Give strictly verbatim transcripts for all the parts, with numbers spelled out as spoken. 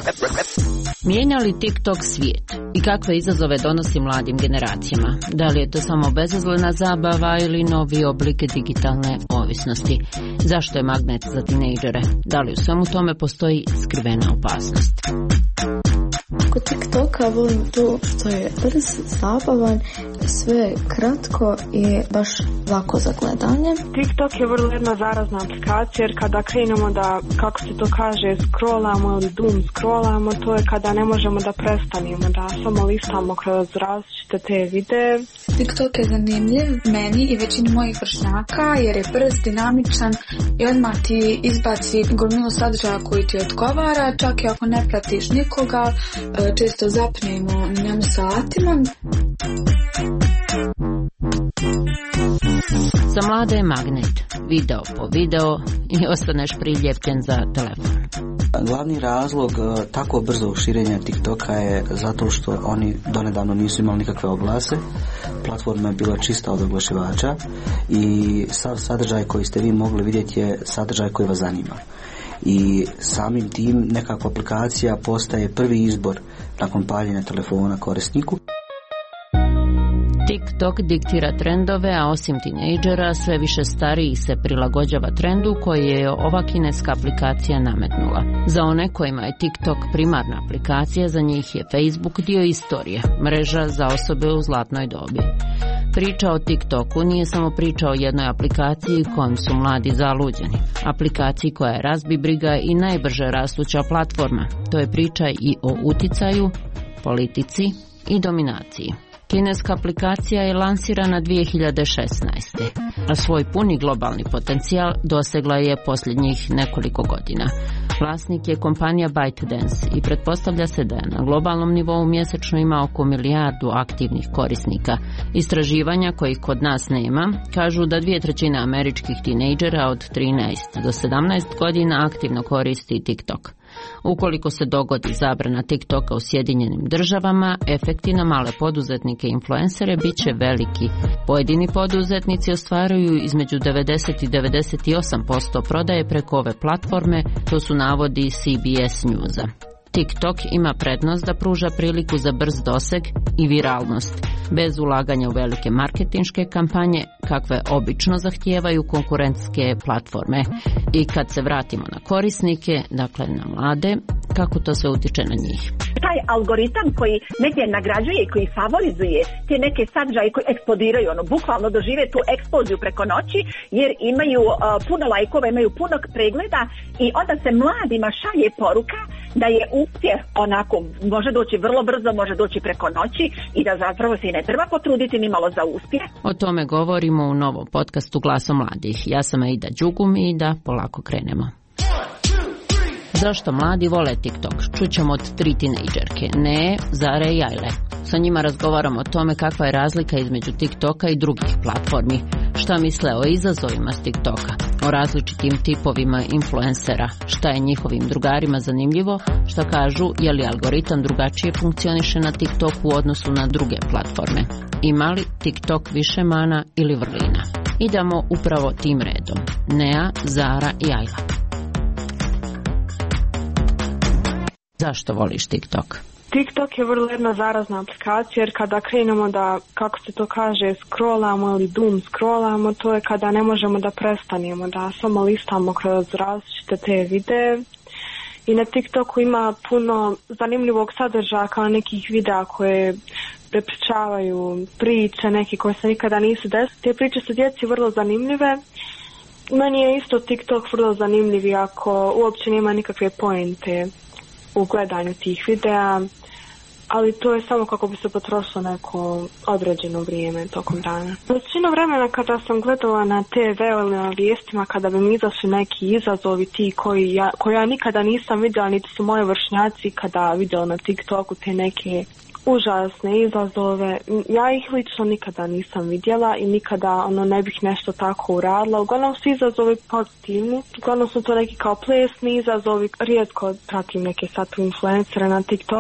Mijenja li TikTok svijet i kakve izazove donosi mladim generacijama? Da li je to samo bezazlena zabava ili novi oblik digitalne ovisnosti? Zašto je magnet za tinejdžere? Da li u svemu tome postoji skrivena opasnost? Kod TikToka volim to što je brz, zabavan, sve kratko i baš lako za gledanje. TikTok je vrlo jedna zarazna aplikacija jer kada krenemo da, kako se to kaže, scrollamo ili doom scrollamo, to je kada ne možemo da prestanemo, da samo listamo kroz različite te videe. TikTok je zanimljiv meni i većini mojih vršnjaka jer je brz, dinamičan i odmah ti izbaci gomilu sadržaja koji ti odgovara, čak i ako ne pratiš nikoga, često zapnemo na njemu satima. Za mlade je magnet, video po video i ostaneš priljepljen za telefon. Glavni razlog tako brzog širenja TikToka je zato što oni donedavno nisu imali nikakve oglase, platforma je bila čista od oglašivača i sav sadržaj koji ste vi mogli vidjeti je sadržaj koji vas zanima. I samim tim nekakva aplikacija postaje prvi izbor nakon paljenja telefona korisniku. TikTok diktira trendove, a osim tinejdžera sve više starijih se prilagođava trendu koji je ova kineska aplikacija nametnula. Za one kojima je TikTok primarna aplikacija, za njih je Facebook dio istorije, mreža za osobe u zlatnoj dobi. Priča o TikToku nije samo priča o jednoj aplikaciji kojom su mladi zaluđeni. Aplikaciji koja je razbibriga i najbrže rastuća platforma. To je priča i o uticaju, politici i dominaciji. Kineska aplikacija je lansirana dvije hiljade šesnaeste. a svoj puni globalni potencijal dosegla je posljednjih nekoliko godina. Vlasnik je kompanija ByteDance i pretpostavlja se da je na globalnom nivou mjesečno ima oko milijardu aktivnih korisnika. Istraživanja kojih kod nas nema kažu da dvije trećine američkih tinejdžera od trinaest do sedamnaest godina aktivno koristi TikTok. Ukoliko se dogodi zabrana TikToka u Sjedinjenim državama, efekti na male poduzetnike i influencere bit će veliki. Pojedini poduzetnici ostvaruju između devedeset i devedeset osam posto prodaje preko ove platforme, to su navodi C B S Newsa. TikTok ima prednost da pruža priliku za brz doseg i viralnost, bez ulaganja u velike marketinške kampanje, kakve obično zahtijevaju konkurentske platforme. I kad se vratimo na korisnike, dakle na mlade, kako to sve utiče na njih? Taj algoritam koji negdje nagrađuje i koji favorizuje te neke sadržaje koji eksplodiraju, ono, bukvalno dožive tu eksploziju preko noći, jer imaju uh, puno lajkova, imaju puno pregleda i onda se mladima šalje poruka da je uspjeh onako, može doći vrlo brzo, može doći preko noći i da zapravo se i ne treba potruditi ni malo za uspjeh. O tome govorimo u novom podcastu Glasom mladih. Ja sam Aida Đugum i da polako krenemo. Zašto mladi vole TikTok? Čućemo od tri tinejdžerke, Ne, Zare i Ajle. Sa njima razgovaramo o tome kakva je razlika između TikToka i drugih platformi, šta misle o izazovima s TikToka, o različitim tipovima influencera, šta je njihovim drugarima zanimljivo, šta kažu je li algoritam drugačije funkcioniše na TikToku u odnosu na druge platforme. Ima li TikTok više mana ili vrlina? Idemo upravo tim redom. Nea, Zara i Ajla. Zašto voliš TikTok? TikTok je vrlo jedna zarazna aplikacija jer kada krenemo da, kako se to kaže, scrollamo ili doom scrollamo, to je kada ne možemo da prestanemo, da samo listamo kroz različite te videe. I na TikToku ima puno zanimljivog sadržaja kao nekih videa koje prepričavaju priče, neke koje se nikada nisu desile. Te priče su djeci vrlo zanimljive. Meni je isto TikTok vrlo zanimljiv ako uopće nema nikakve pointe u gledanju tih videa, ali to je samo kako bi se potrošilo neko određeno vrijeme tokom dana. Većinu vremena kada sam gledala na te ve ili na vijestima, kada bi mi izašli neki izazovi ti koji ja, koji ja nikada nisam vidjela, niti su moje vršnjaci kada vidjela na TikToku te neke užasne izazove, ja ih lično nikada nisam vidjela i nikada ono ne bih nešto tako uradila. Uglavnom su izazovi pozitivni, uglavnom su to neki kao plesni izazovi, rijetko pratim neke sad influencere na TikToku.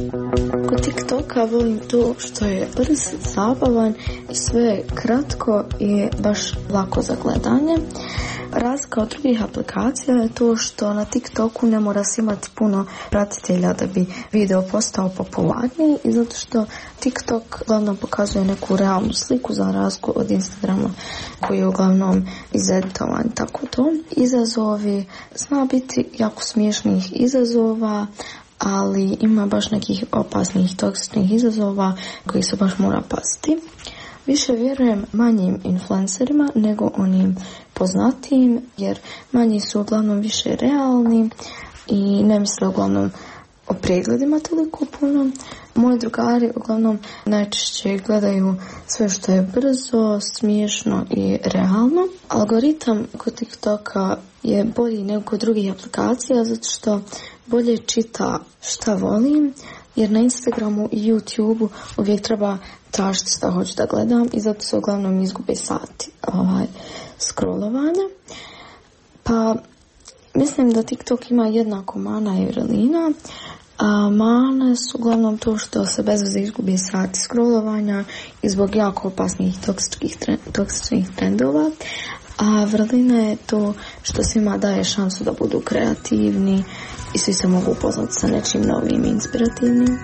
Kod TikToka volim to što je brz, zabavan, sve kratko i baš lako za gledanje. Razlika od drugih aplikacija je to što na TikToku ne mora se imati puno pratitelja da bi video postao popularniji i zato što TikTok uglavnom pokazuje neku realnu sliku za razliku od Instagrama koji je uglavnom izeditovan. Tako to. Izazovi, zna biti jako smiješnih izazova, ali ima baš nekih opasnih, toksičnih izazova koji se baš mora paziti. Više vjerujem manjim influencerima nego onim poznatijim, jer manji su uglavnom više realni i ne misle uglavnom o pregledima toliko puno. Moji drugari uglavnom najčešće gledaju sve što je brzo, smiješno i realno. Algoritam kod TikToka je bolji nego kod drugih aplikacija zato što bolje čita šta volim, jer na Instagramu i YouTubeu uvijek treba tražiti šta hoću da gledam i zato se uglavnom izgube sati ovaj, scrollovanja. Pa mislim da TikTok ima jednako mana i vrlina. A mane su uglavnom to što se bez veze izgubi sati scrollovanja i zbog jako opasnih toksičnih, toksičnih trendova. A vrlina je to što svima daje šansu da budu kreativni i svi se mogu upoznati sa nečim novim i inspirativnim.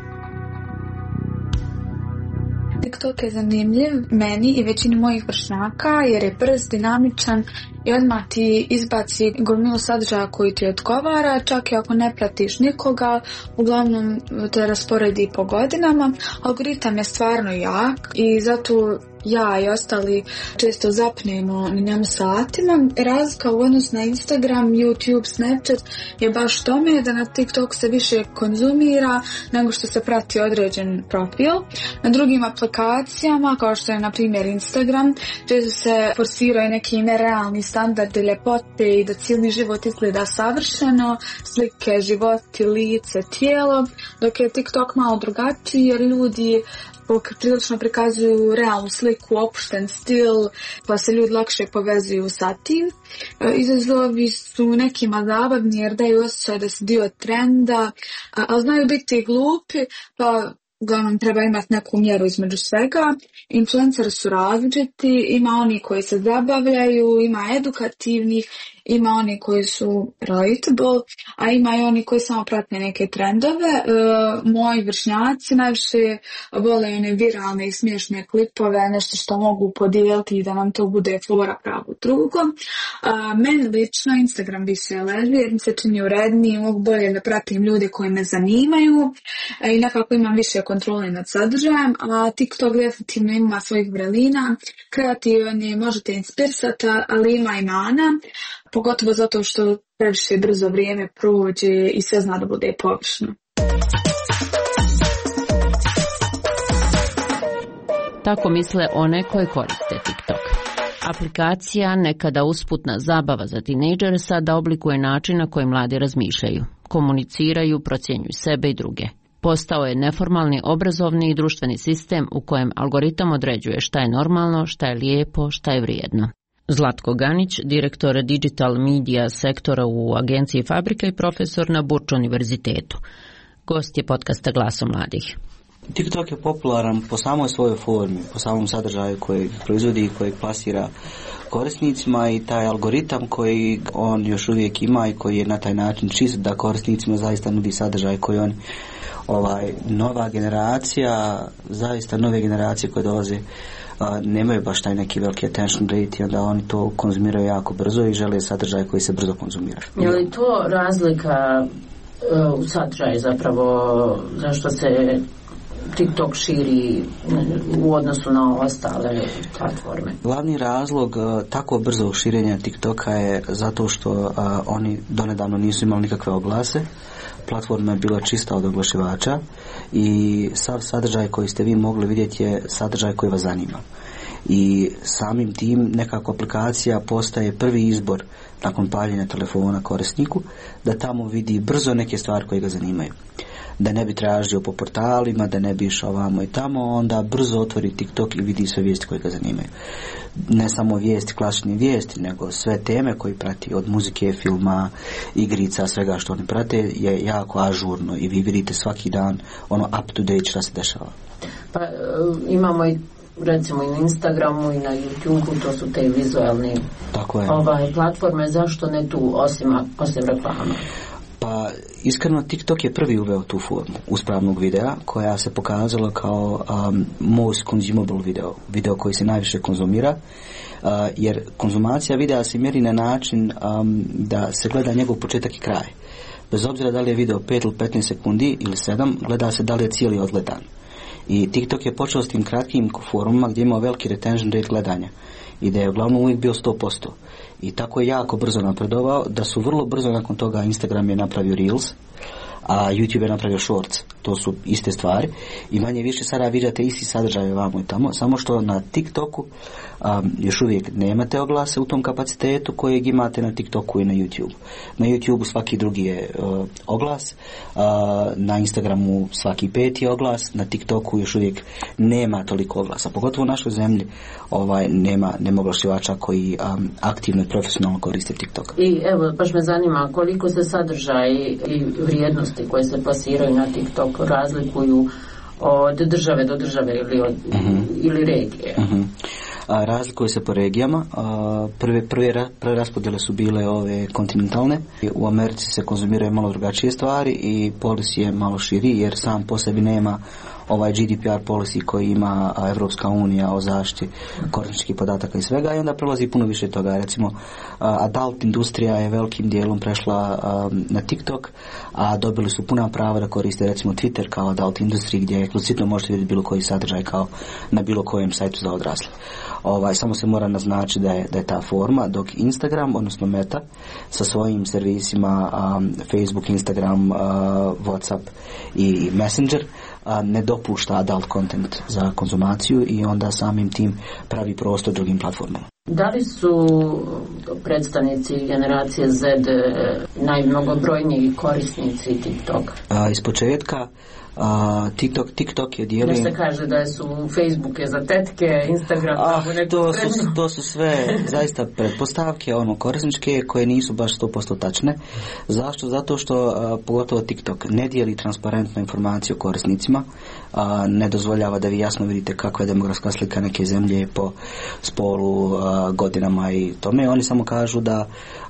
TikTok je zanimljiv meni i većini mojih vršnjaka jer je brz, dinamičan i odmah ti izbaci gomilu sadržaja koji ti odgovara, čak i ako ne pratiš nikoga, uglavnom te rasporedi po godinama. Algoritam je stvarno jak i zato ja i ostali često zapnemo na njemu satima. Razlika u odnosu na Instagram, YouTube, Snapchat je baš tome da na TikTok se više konzumira nego što se prati određen profil. Na drugim aplikacijama, kao što je na primjer Instagram, često se forsiraju neki nerealni standardi ljepote i da cijeli život izgleda savršeno, slike, životi, lice, tijelo, dok je TikTok malo drugačiji jer ljudi prilično prikazuju realnu sliku, opušten stil, pa se ljudi lakše povezuju sa tim. Izazovi su nekima zabavni jer daju osjećaj da se dio trenda, ali znaju biti glupi, pa uglavnom treba imati neku mjeru između svega. Influenceri su različiti, ima oni koji se zabavljaju, ima edukativnih, ima oni koji su relatable, a ima i oni koji samo prate neke trendove. E, moji vršnjaci najviše vole one viralne i smiješne klipove, nešto što mogu podijeliti i da nam to bude fora pravo drugo. E, meni lično Instagram više leži jer mi se čini uredniji, mogu bolje da pratim ljude koji me zanimaju e, i nekako imam više kontrole nad sadržajem, a TikTok definitivno ima svojih vrelina, kreativan je, možete inspirisati, ali ima i mana, pogotovo zato što previše brzo vrijeme prođe i sve zna da bude površno. Tako misle one koje koriste TikTok. Aplikacija, nekada usputna zabava za tinejdžere, sada oblikuje način na koji mladi razmišljaju, komuniciraju, procjenjuju sebe i druge. Postao je neformalni obrazovni i društveni sistem u kojem algoritam određuje šta je normalno, šta je lijepo, šta je vrijedno. Zlatko Ganić, direktor Digital Media sektora u agenciji Fabrika i profesor na Burč univerzitetu. Gost je podcasta Glaso mladih. TikTok je popularan po samoj svojoj formi, po samom sadržaju koji proizvodi i koji plasira korisnicima i taj algoritam koji on još uvijek ima i koji je na taj način čist da korisnicima zaista nudi sadržaj koji on ovaj nova generacija, zaista nove generacije koje dolaze a, nemaju baš taj neki veliki attention rate i onda oni to konzumiraju jako brzo i žele sadržaj koji se brzo konzumira. Je li to razlika uh, u sadržaju zapravo zašto se TikTok širi u odnosu na ostale platforme? Glavni razlog uh, tako brzog širenja TikToka je zato što uh, oni donedavno nisu imali nikakve oglase. Platforma je bila čista od oglašivača i sav sadržaj koji ste vi mogli vidjeti je sadržaj koji vas zanima. i samim tim nekako aplikacija postaje prvi izbor nakon paljenja telefona korisniku, da tamo vidi brzo neke stvari koje ga zanimaju. Da ne bi tražio po portalima, da ne bi išao ovamo i tamo, onda brzo otvori TikTok i vidi sve vijesti koje ga zanimaju. Ne samo vijesti, klasične vijesti, nego sve teme koje prati, od muzike, filma, igrica, svega što oni prate je jako ažurno i vi vidite svaki dan ono up to date što se dešava. Pa imamo i recimo i na Instagramu i na YouTubeu, to su te vizualne ovaj, platforme, zašto ne tu osim, osim reklama? Pa iskreno TikTok je prvi uveo tu formu uspravnog videa koja se pokazala kao um, most consumable video, video koji se najviše konzumira, uh, jer konzumacija videa se mjeri na način um, da se gleda njegov početak i kraj. Bez obzira da li je video pet ili petnaest sekundi ili sedam, gleda se da li je cijeli odgledan. I TikTok je počeo s tim kratkim forumima gdje imao veliki retention rate gledanja i da je uglavnom uvijek bio sto posto. I tako je jako brzo napredovao, da su vrlo brzo nakon toga Instagram je napravio Reels, a YouTube je napravio Shorts. To su iste stvari i manje više sada vidite isti sadržaj ovamo i tamo, samo što na TikToku um, još uvijek nemate oglase u tom kapacitetu kojeg imate na TikToku i na YouTube. Na YouTube svaki drugi je uh, oglas, uh, na Instagramu svaki peti oglas, na TikToku još uvijek nema toliko oglasa, pogotovo u našoj zemlji ovaj, nema, nema oglašivača koji um, aktivno i profesionalno koriste TikTok. I evo, baš me zanima koliko se sadržaj i vrijednosti koje se plasiraju na TikTok razlikuju od države do države ili, od, uh-huh. ili regije. Uh-huh. A, razlikuju se po regijama. A, prve, prve, prve raspodjele su bile ove kontinentalne. U Americi se konzumiraju malo drugačije stvari i policy je malo širi jer sam po sebi nema ovaj G D P R policy koji ima Evropska unija o zaštiti korisničkih podataka i svega i onda prelazi puno više toga. Recimo adult industrija je velikim dijelom prešla um, na TikTok, a dobili su puna prava da koriste recimo Twitter kao adult industriji gdje eksplicitno možete vidjeti bilo koji sadržaj kao na bilo kojem sajtu za odrasle. Ovaj, samo se mora naznačiti da je, da je ta forma, dok Instagram, odnosno Meta, sa svojim servisima um, Facebook, Instagram, uh, WhatsApp i Messenger a, ne dopušta adult content za konzumaciju i onda samim tim pravi prostor drugim platformama. Da li su predstavnici generacije Z najmnogobrojniji korisnici TikTok? A, iz početka a, TikTok, TikTok je dijelio... Ne se kaže da su Facebook je za tetke, Instagram ah, za to, su, to su sve zaista pretpostavke ono, korisničke koje nisu baš sto posto tačne. Zašto? Zato što a, pogotovo TikTok ne dijeli transparentnu informaciju korisnicima, a, ne dozvoljava da vi jasno vidite kakva je demografska slika neke zemlje po spolu, a, godinama i tome. Oni samo kažu da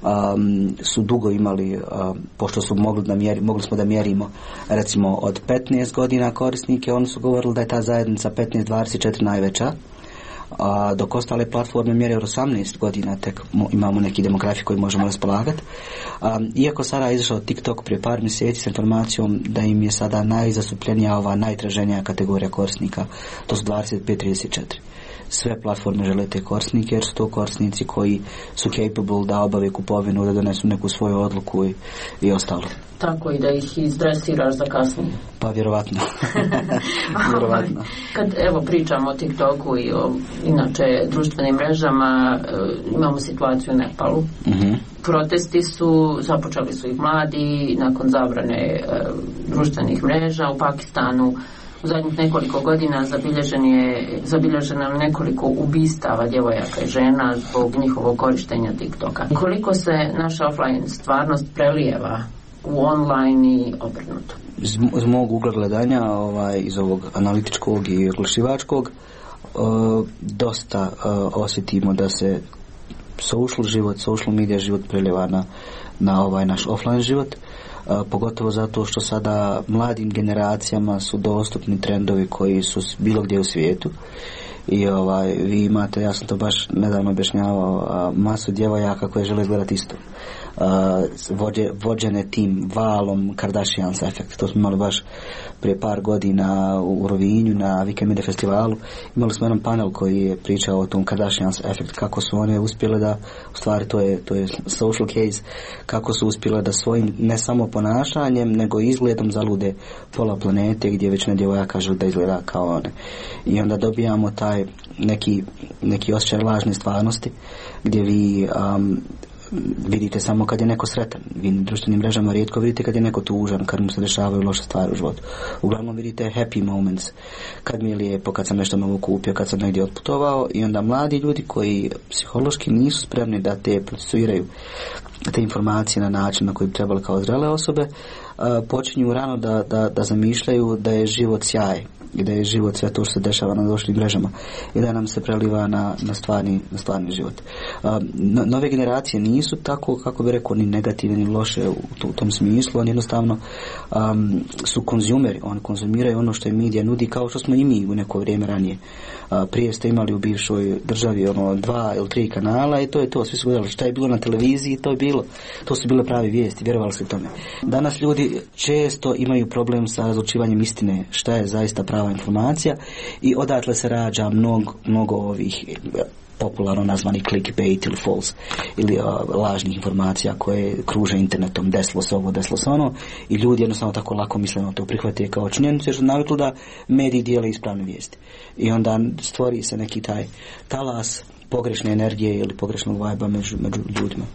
um, su dugo imali, uh, pošto su mogli, da mjeri, mogli smo da mjerimo recimo od petnaest godina korisnike, oni su govorili da je ta zajednica petnaest dvadeset četiri najveća, a dok ostale platforme mjere od osamnaest godina tek mo, imamo neki demografi koji možemo raspolagati. Um, iako sada je izašao TikTok prije par mjeseci s informacijom da im je sada najzastupljenija ova najtraženija kategorija korisnika, to su dvadeset pet trideset četiri. Sve platforme žele te korisnike jer su to korisnici koji su capable da obave kupovinu, da donesu neku svoju odluku i, i ostalo. Tako i da ih izdresiraš za kasnije. Pa vjerovatno. vjerovatno. Kad evo pričamo o TikToku i o inače društvenim mrežama, imamo situaciju u Nepalu. Uh-huh. Protesti su, započeli su ih mladi nakon zabrane e, društvenih mreža. U Pakistanu u zadnjih nekoliko godina zabilježen je, zabilježeno nekoliko ubistava djevojaka i žena zbog njihovog korištenja TikToka. Koliko se naša offline stvarnost prelijeva u online i obrnuto? Iz, iz mog ugla gledanja, ovaj, iz ovog analitičkog i oglašivačkog, uh, dosta uh, osjetimo da se social život, social media život prelijeva na, na ovaj naš offline život. Uh, pogotovo zato što sada mladim generacijama su dostupni trendovi koji su bilo gdje u svijetu i ovaj, vi imate, ja sam to baš nedavno objašnjavao, uh, masu djevojaka koje žele izgledati isto. vođe, vođene tim valom Kardashians efekt. To smo imali baš prije par godina u Rovinju na Weekend Media festivalu. Imali smo jedan panel koji je pričao o tom Kardashians efekt, kako su one uspjele da, u stvari to je, to je social case, kako su uspjele da svojim ne samo ponašanjem nego izgledom zalude pola planete gdje već ne djevojaka žele da izgleda kao one. I onda dobijamo taj neki, neki osjećaj lažne stvarnosti gdje vi um, vidite samo kad je neko sretan. Vi na društvenim mrežama rijetko vidite kad je neko tužan, kad mu se dešavaju loše stvari u životu. Uglavnom vidite happy moments, kad mi je lijepo, kad sam nešto novo kupio, kad sam negdje otputovao. I onda mladi ljudi koji psihološki nisu spremni da te procesuiraju te informacije na način na koji bi trebali kao zrele osobe, počinju rano da, da, da zamišljaju da je život sjaj i da je život sve to što se dešava na društvenim mrežama i da nam se preliva na, na, stvarni, na stvarni život. No, nove generacije nisu tako, kako bi rekao, ni negativne ni loše u, u tom smislu. Oni jednostavno um, su konzumeri, oni konzumiraju ono što im medija nudi, kao što smo i mi u neko vrijeme ranije. Uh, prije ste imali u bivšoj državi ono dva ili tri kanala i to je to, svi su gledali šta je bilo na televiziji, to je bilo, to su bile pravi vijesti, vjerovali ste tome. Danas ljudi često imaju problem sa razlučivanjem istine, šta je zaista prava informacija, i odatle se rađa mnogo, mnogo ovih popularno nazvani clickbait ili false ili uh, lažnih informacija koje kruže internetom, desilo se ovo, desilo se ono, i ljudi jednostavno tako lako misleno to prihvate kao činjenicu jer su navikli da mediji dijele ispravne vijesti. I onda stvori se neki taj talas pogrešne energije ili pogrešnog vajba među, među ljudima.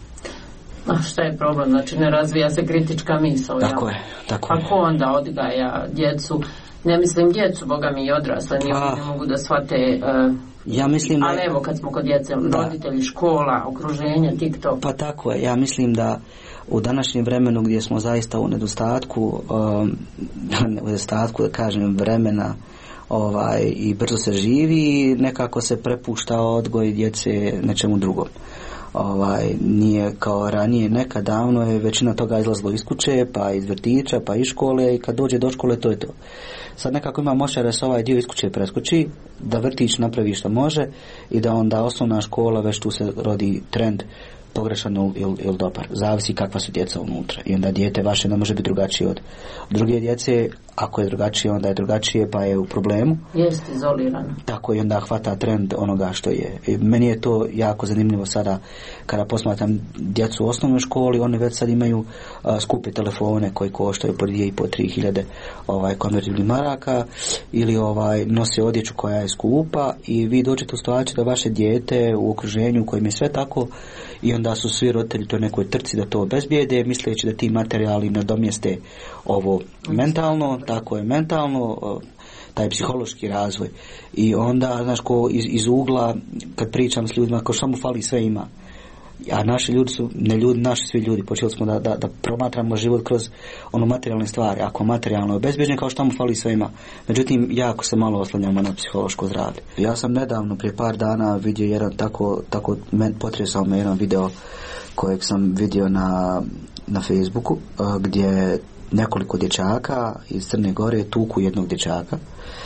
A šta je problem? Znači ne razvija se kritička misao. Tako je, tako je. A ko onda odgaja djecu? Ne mislim djecu, boga mi i odrasle, ni oni ne mogu da shvate. Uh, ja mislim da... Ali evo kad smo kod djece, da. Roditelji, škola, okruženje, TikTok. Pa tako je, ja mislim da u današnjem vremenu gdje smo zaista u nedostatku, um, u nedostatku da kažem vremena, ovaj, i brzo se živi, nekako se prepušta odgoj djece nečemu drugom. Ovaj, nije kao ranije, nekad davno je većina toga izlazilo iz kuće, pa iz vrtića, pa iz škole, i kad dođe do škole to je to. Sad nekako imam osjećaj da se ovaj dio iz kuće preskoči, da vrtić napravi što može i da onda osnovna škola, već tu se rodi trend pogrešan ili, ili dobar. Zavisi kakva su djeca unutra. I onda dijete vaše ne može biti drugačije od druge djece. Ako je drugačije, onda je drugačije, pa je u problemu. Jeste izolirano. Tako, i onda hvata trend onoga što je. I meni je to jako zanimljivo sada kada posmatram djecu u osnovnoj školi, oni već sad imaju a, skupe telefone koji koštaju po dvije i po tri hiljade ovaj, konvertibilnih maraka, ili ovaj, nose odjeću koja je skupa, i vi dođete u situaciju da vaše dijete u okruženju u kojem je sve tako, i onda su svi roditelji to nekoj trci da to obezbijede, misleći da ti materijali nadomjeste ovo mentalno, tako je mentalno, taj psihološki razvoj. I onda, znaš, ko iz, iz ugla, kad pričam s ljudima, kao šta mu fali, sve ima. A naši ljudi su, ne ljudi, naši svi ljudi, počeli smo da, da, da promatramo život kroz ono materijalne stvari. Ako materijalno je obezbjeđen, kao šta mu fali, sve ima. Međutim, jako se malo oslanjamo na psihološko zdravlje. Ja sam nedavno, prije par dana, vidio jedan tako, tako men, potresao me jedan video kojeg sam vidio na, na Facebooku, gdje nekoliko dječaka iz Crne Gore tuku jednog dječaka,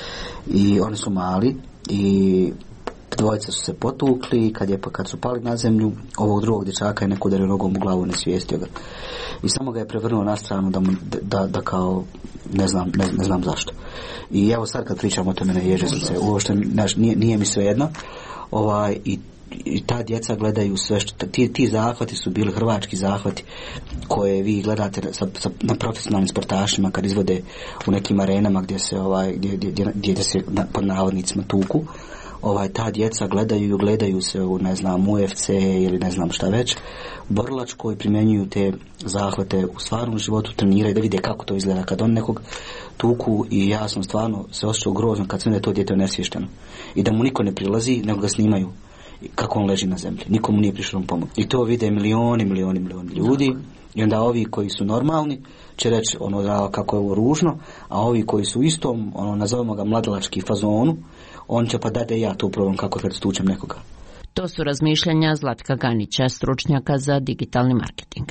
i oni su mali, i dvojica su se potukli, kad je kad su pali na zemlju, ovog drugog dječaka je neko udario nogom u glavu, ne svijestio ga. I samo ga je prevrnuo na stranu da, mu, da, da kao ne znam, ne, ne znam zašto. I evo sad kad pričamo o tome, ne ježe srce, uopšte nije, nije mi svejedno. Ovaj, i i ta djeca gledaju sve što, ti, ti zahvati su bili hrvački zahvati koje vi gledate sa, sa, na profesionalnim sportašima kad izvode u nekim arenama gdje se ovaj, gdje, gdje, gdje se na, pod navodnicima tuku. Ovaj, ta djeca gledaju, gledaju se u, ne znam, U F C ili ne znam šta već, borilačko, i primjenjuju te zahvate u stvarnom životu, treniraju da vide kako to izgleda kad on nekog tuku. I ja sam stvarno se osjećao grozno kad sam da je to dijete nesvješteno i da mu niko ne prilazi, nego ga snimaju kako on leži na zemlji. Nikomu nije prišao mu pomoć. I to vide milioni, milioni, milioni ljudi. I onda ovi koji su normalni će reći ono da kako je ovo ružno, a ovi koji su istom, ono nazovemo ga mladalački fazonu, on će pa da da ja to probam kako kad stučem nekoga. To su razmišljanja Zlatka Ganića, stručnjaka za digitalni marketing.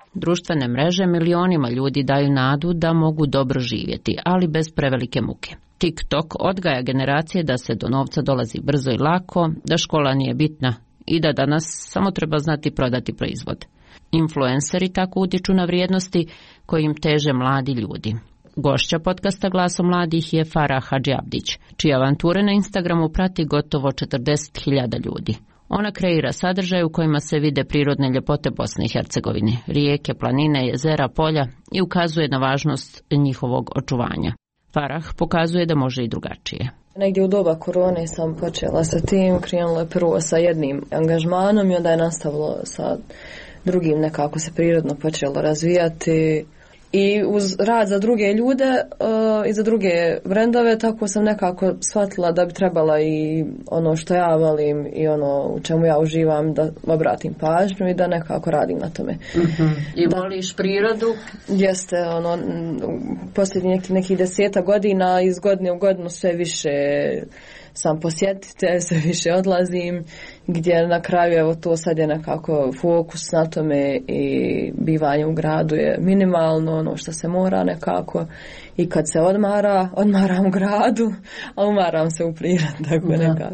Društvene mreže milionima ljudi daju nadu da mogu dobro živjeti, ali bez prevelike muke. TikTok odgaja generacije da se do novca dolazi brzo i lako, da škola nije bitna i da danas samo treba znati prodati proizvod. Influenceri tako utiču na vrijednosti kojim teže mladi ljudi. Gošća podcasta Glasom mladih je Farah Hadžiabdić, čije avanture na Instagramu prati gotovo četrdeset hiljada ljudi. Ona kreira sadržaje u kojima se vide prirodne ljepote Bosne i Hercegovine, rijeke, planine, jezera, polja i ukazuje na važnost njihovog očuvanja. Farah pokazuje da može i drugačije. Negdje u doba korone sam počela sa tim, krenulo je prvo sa jednim angažmanom i onda je nastavilo sa drugim, nekako se prirodno počelo razvijati. I uz rad za druge ljude uh, i za druge brendove, tako sam nekako shvatila da bi trebala i ono što ja volim i ono u čemu ja uživam da obratim pažnju i da nekako radim na tome. Mm-hmm. I voliš prirodu? Jeste, ono, posljednjih nekih neki deseta godina, iz godine u godinu sve više sam posjetitelj, sve više odlazim, gdje na kraju evo to sad je nekako fokus na tome i bivanje u gradu je minimalno, ono što se mora nekako, i kad se odmara, odmaram u gradu, a umaram se u prirodi, tako nekako.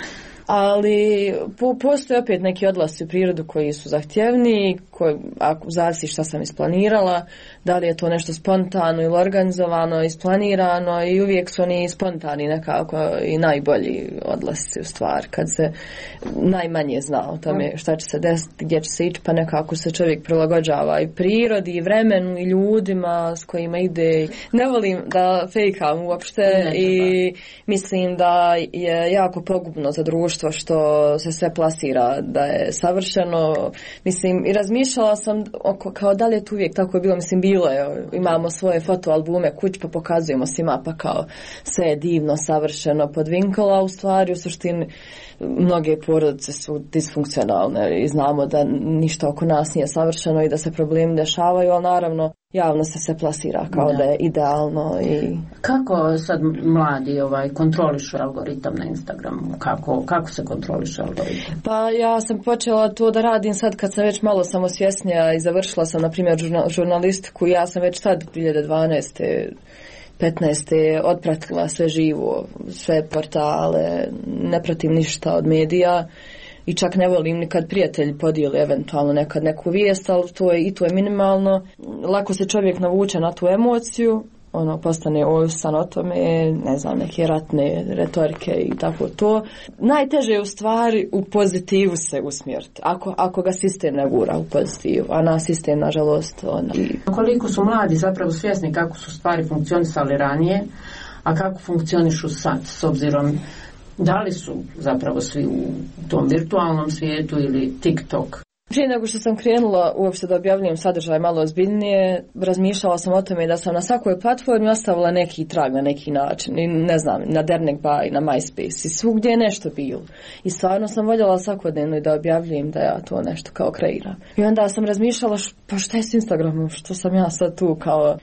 Ali po, postoje opet neki odlasci u prirodu koji su zahtjevni, koji, ako zavisi šta sam isplanirala, da li je to nešto spontano ili organizovano, isplanirano, i uvijek su oni spontani nekako i najbolji odlasci u stvar, kad se najmanje zna o tome šta će se desiti, gdje će se ići, pa nekako se čovjek prilagođava i prirodi, i vremenu, i ljudima s kojima ide. Ne volim da fejkam uopšte i mislim da je jako pogubno za društvo što se sve plasira da je savršeno. Mislim, i razmišljala sam oko, kao da li je to uvijek tako bilo. Mislim, bilo je, imamo svoje fotoalbume kuć pa pokazujemo svima, pa kao sve je divno, savršeno, podvinkala, u stvari u suštini mnoge porodice su disfunkcionalne i znamo da ništa oko nas nije savršeno i da se problemi dešavaju, ali naravno javno se se plasira kao da, da je idealno. I kako sad mladi ovaj kontrolišu algoritam na Instagramu? Kako, kako se kontroliše algoritam? Pa ja sam počela to da radim sad kad sam već malo samosvjesnija i završila sam na primjer žurnalistiku. Ja sam već tad dvije hiljade dvanaeste petnaeste otpratila sve živo, sve portale, ne pratim ništa od medija i čak ne volim ni kad prijatelji podijeli eventualno nekad neku vijest, ali to je, i to je minimalno. Lako se čovjek navuče na tu emociju, ono, postane ovisan o tome, ne znam, neke ratne retorike i tako to. Najteže je u stvari u pozitivu se usmjeriti, ako, ako ga sistem ne gura u pozitivu, a na sistem, nažalost, ona. Koliko su mladi zapravo svjesni kako su stvari funkcionisali ranije, a kako funkcionišu sad, s obzirom da li su zapravo svi u tom virtualnom svijetu ili TikTok? Prije nego što sam krenula uopšte da objavljujem sadržaj malo ozbiljnije, razmišljala sam o tome da sam na svakoj platformi ostavila neki trag na neki način. I ne znam, na Dernekbaj, na MySpace i svugdje je nešto bilo. I stvarno sam voljela svakodnevno da objavljujem da ja to nešto kao kreiram. I onda sam razmišljala, pa šta je s Instagramom, što sam ja sad tu kao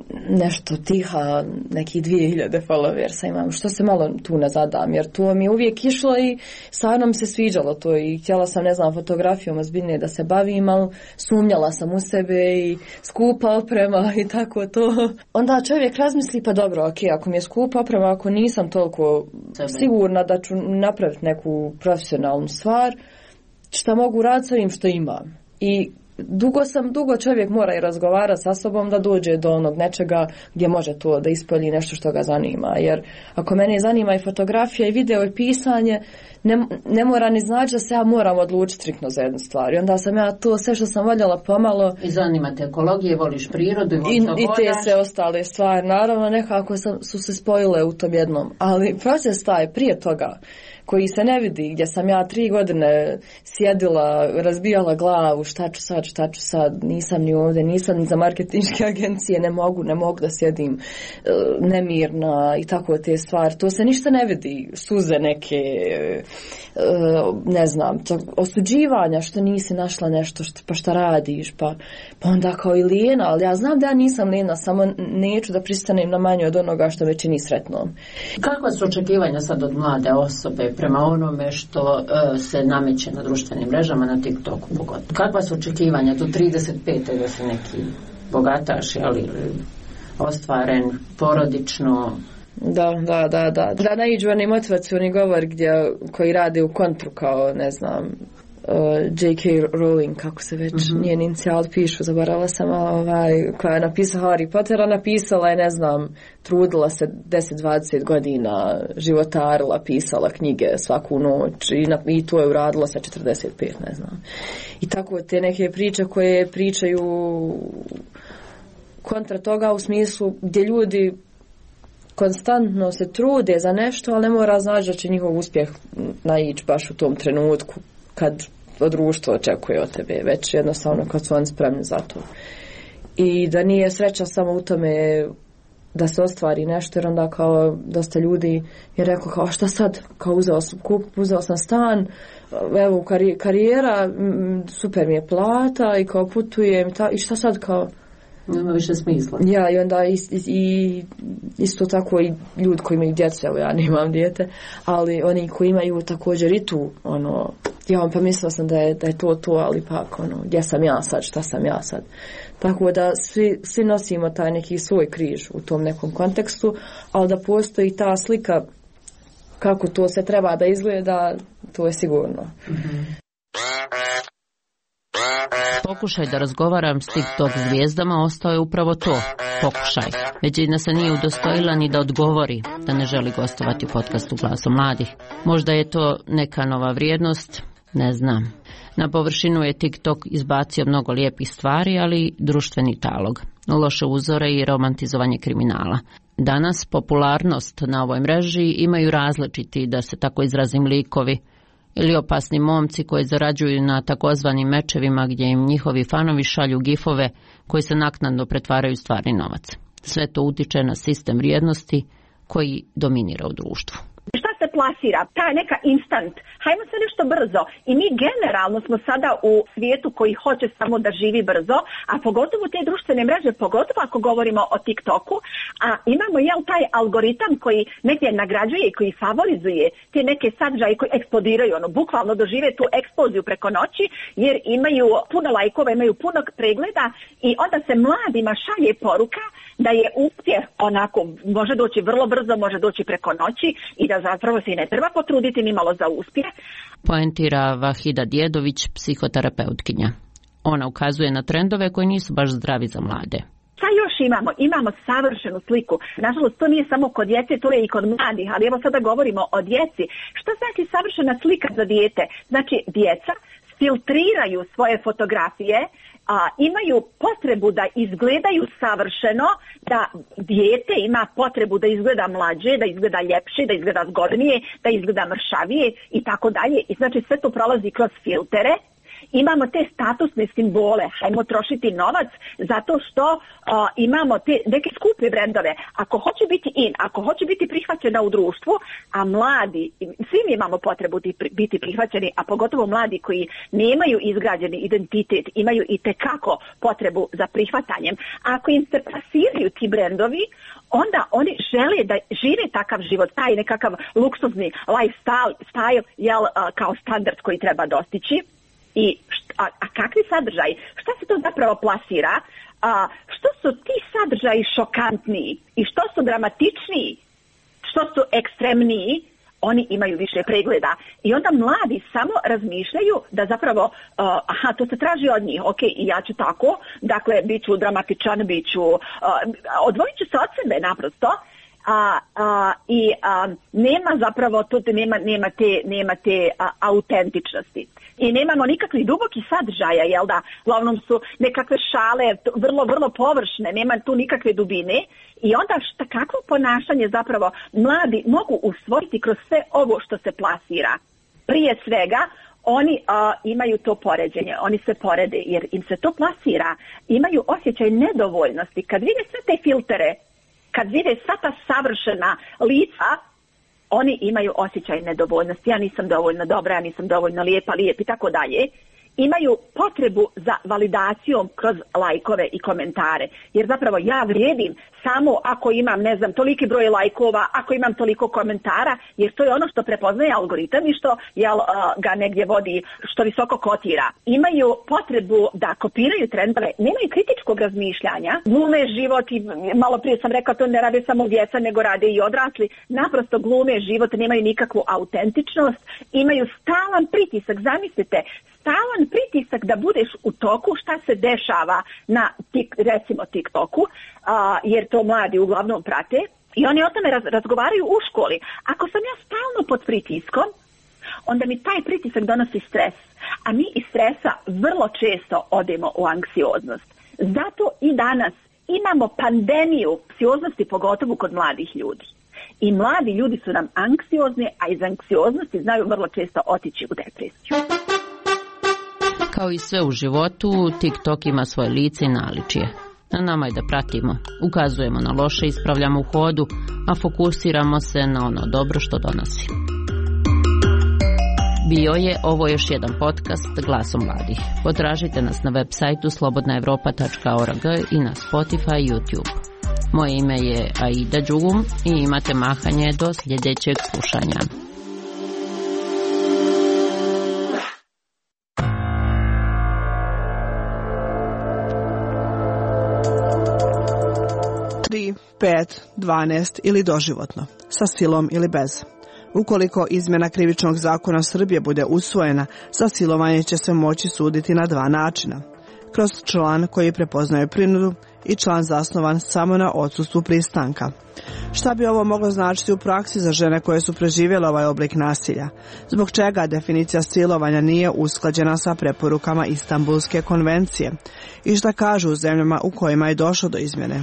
nešto tiha, neki dvije hiljade followersa imam, što se malo tu ne zadam, jer to mi je uvijek išlo i stvarno mi se sviđalo to i htjela sam, ne znam, fotografijom ozbiljnije da se bavim, ali sumnjala sam u sebe i skupa oprema i tako to. Onda čovjek razmisli, pa dobro, ok, ako mi je skupa oprema, ako nisam toliko sigurna da ću napraviti neku profesionalnu stvar, šta mogu raditi s ovim što imam. I dugo sam, dugo čovjek mora i razgovarati sa sobom da dođe do onog nečega gdje može to da ispolji nešto što ga zanima. Jer ako mene zanima i fotografija i video i pisanje, ne, ne mora ni znači da se ja moram odlučiti striktno za jednu stvar. I onda sam ja to sve što sam voljela pomalo. I zanima te ekologije, voliš prirodu i voliš I, i te se ostale stvari. Naravno, nekako sam, su se spojile u tom jednom. Ali proces taj prije toga, koji se ne vidi, gdje sam ja tri godine sjedila, razbijala glavu, šta ću sad, šta ću sad, nisam ni ovdje, nisam ni za marketinške agencije, ne mogu, ne mogu da sjedim uh, nemirna i tako te stvari. To se ništa ne vidi, suze neke, uh, ne znam, to, osuđivanja što nisi našla nešto, što, pa šta radiš, pa, pa onda kao i lijena, ali ja znam da ja nisam lijena, samo neću da pristanem na manje od onoga što me čini sretnom. Kakva su očekivanja sad od mlade osobe prema onome što uh, se nameće na društvenim mrežama, na TikToku pogotovo? Kakva su očekivanja do trideset pete da se neki bogataš, ali ostvaren porodično? Da, da, da, da. Da naiđu onaj motivacioni govor gdje, koji radi u kontru kao, ne znam, uh, J K Rowling, kako se već mm-hmm. njen inicijal pišu, zaboravila sam, ovaj, koja je napisala Harry Pottera, napisala je, ne znam, trudila se deset dvadeset godina, životarila, pisala knjige svaku noć i, na, i to je uradila sa četrdeset pet, ne znam. I tako te neke priče koje pričaju kontra toga u smislu gdje ljudi konstantno se trude za nešto, ali ne mora znači da će njihov uspjeh naići baš u tom trenutku kad društvo očekuje od tebe, već jednostavno kad su oni spremni za to. I da nije sreća samo u tome da se ostvari nešto, jer onda kao dosta ljudi je rekao kao šta sad, kao uzeo sam, kup, uzeo sam stan, evo kari, karijera, super mi je plata i kao putujem i, ta, i šta sad kao nema više smisla. Ja, i onda is, is, i, isto tako i ljudi koji imaju djece, evo ja nemam dijete, ali oni koji imaju također i tu, ono, ja pa mislila sam da je, da je to to, ali pak, ono, gdje sam ja sad, šta sam ja sad. Tako da svi, svi nosimo taj neki svoj križ u tom nekom kontekstu, ali da postoji ta slika kako to se treba da izgleda, to je sigurno. Mm-hmm. Pokušaj da razgovaram s TikTok zvijezdama ostao je upravo to, pokušaj. Većina se nije udostojila ni da odgovori da ne želi gostovati u podcastu Glasom mladih. Možda je to neka nova vrijednost, ne znam. Na površinu je TikTok izbacio mnogo lijepih stvari, ali društveni talog, loše uzore i romantizovanje kriminala. Danas popularnost na ovoj mreži imaju različiti, da se tako izrazim, likovi ili opasni momci koji zarađuju na takozvanim mečevima gdje im njihovi fanovi šalju gifove koji se naknadno pretvaraju stvarni novac. Sve to utiče na sistem vrijednosti koji dominira u društvu. Šta se plasira? Ta je neka instant. Hajmo se nešto brzo. I mi generalno smo sada u svijetu koji hoće samo da živi brzo, a pogotovo te društvene mreže, pogotovo ako govorimo o TikToku, a imamo jel taj algoritam koji negdje nagrađuje i koji favorizuje te neke sadržaje koji eksplodiraju, ono, bukvalno dožive tu eksploziju preko noći, jer imaju puno lajkova, imaju puno pregleda i onda se mladima šalje poruka da je uspjeh onako, može doći vrlo brzo, može doći preko noći i da zapravo se i ne treba potruditi ni malo za uspjeh. Poentira Vahida Djedović, psihoterapeutkinja. Ona ukazuje na trendove koji nisu baš zdravi za mlade. Šta još imamo? Imamo savršenu sliku. Nažalost, to nije samo kod djece, to je i kod mladih, ali evo sada govorimo o djeci. Što znači savršena slika za dijete? Znači, djeca filtriraju svoje fotografije, a imaju potrebu da izgledaju savršeno, da dijete ima potrebu da izgleda mlađe, da izgleda ljepše, da izgleda zgodnije, da izgleda mršavije i tako dalje. I znači sve to prolazi kroz filtere. Imamo te statusne simbole, hajmo trošiti novac zato što uh, imamo te neke skupe brendove. Ako hoće biti in, ako hoće biti prihvaćena u društvu, a mladi, svi mi imamo potrebu biti prihvaćeni, a pogotovo mladi koji nemaju izgrađeni identitet, imaju i tekako potrebu za prihvatanjem. Ako im se plasiraju ti brendovi, onda oni žele da žive takav život, taj nekakav luksuzni lifestyle, style, jel, uh, kao standard koji treba dostići. I šta, a, a kakvi sadržaji? Šta se to zapravo plasira? A, što su ti sadržaji šokantniji i što su dramatičniji, što su ekstremniji, oni imaju više pregleda. I onda mladi samo razmišljaju da zapravo, uh, aha, to se traži od njih, ok, i ja ću tako, dakle, bit ću dramatičan, bit ću, uh, odvojit ću se od sebe naprosto, a, a, i a, nema zapravo, tu nema, nema te, nema te a, autentičnosti. I nemamo nikakvih dubokih sadržaja, jel da? Uglavnom su nekakve šale, vrlo, vrlo površne, nema tu nikakve dubine. I onda šta, kakvo ponašanje zapravo mladi mogu usvojiti kroz sve ovo što se plasira? Prije svega, oni a, imaju to poređenje, oni se porede jer im se to plasira. Imaju osjećaj nedovoljnosti. Kad vide sve te filtere, kad vide sva ta savršena lica, oni imaju osjećaj nedovoljnosti. Ja nisam dovoljno dobra, ja nisam dovoljno lijepa, lijep i tako dalje. imaju potrebu za validacijom kroz lajkove i komentare. Jer zapravo ja vrijedim samo ako imam, ne znam, toliki broj lajkova, ako imam toliko komentara, jer to je ono što prepoznaje algoritam i što jel, ga negdje vodi, što visoko kotira. Imaju potrebu da kopiraju trendove, nemaju kritičkog razmišljanja, glume život i malo prije sam rekao to ne rade samo djeca nego rade i odrasli, naprosto glume život, nemaju nikakvu autentičnost, imaju stalan pritisak, zamislite, stalan pritisak da budeš u toku šta se dešava na tik, recimo TikToku, a, jer to mladi uglavnom prate i oni o tome raz, razgovaraju u školi. Ako sam ja stalno pod pritiskom, onda mi taj pritisak donosi stres, a mi iz stresa vrlo često odemo u anksioznost. Zato i danas imamo pandemiju anksioznosti, pogotovo kod mladih ljudi. I mladi ljudi su nam anksiozni, a iz anksioznosti znaju vrlo često otići u depresiju. Kao i sve u životu, TikTok ima svoje lice i naličje. Na nama je da pratimo, ukazujemo na loše, ispravljamo u hodu, a fokusiramo se na ono dobro što donosi. Bio je ovo još jedan podcast Glasom mladih. Potražite nas na web sajtu slobodna evropa tačka org i na Spotify i YouTube. Moje ime je Aida Đugum i imate mahanje do sljedećeg slušanja. tri, pet, dvanaest ili doživotno, sa silom ili bez. Ukoliko izmjena krivičnog zakona Srbije bude usvojena, za silovanje će se moći suditi na dva načina. Kroz član koji prepoznaje prinudu i član zasnovan samo na odsustvu pristanka. Šta bi ovo moglo značiti u praksi za žene koje su preživjele ovaj oblik nasilja? Zbog čega definicija silovanja nije usklađena sa preporukama Istanbulske konvencije? I šta kažu u zemljama u kojima je došlo do izmjene?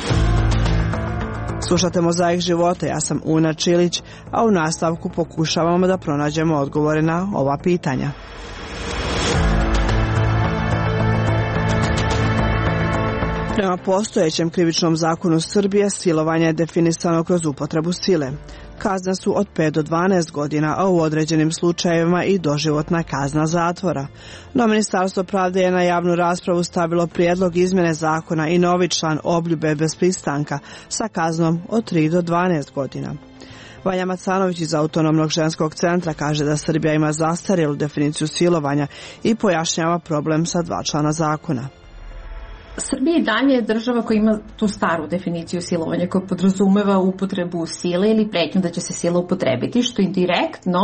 Slušate Mozaik života, ja sam Una Čilić, a u nastavku pokušavamo da pronađemo odgovore na ova pitanja. Prema postojećem krivičnom zakonu Srbije, silovanje je definisano kroz upotrebu sile. Kazne su od pet do dvanaest godina, a u određenim slučajevima i doživotna kazna zatvora. No Ministarstvo pravde je na javnu raspravu stavilo prijedlog izmjene zakona i novi član obljube bez pristanka sa kaznom od tri do dvanaest godina. Vanja Macanović iz Autonomnog ženskog centra kaže da Srbija ima zastarjelu definiciju silovanja i pojašnjava problem sa dva člana zakona. Srbija i dalje je država koja ima tu staru definiciju silovanja koja podrazumeva upotrebu sile ili pretnju da će se sila upotrebiti, što indirektno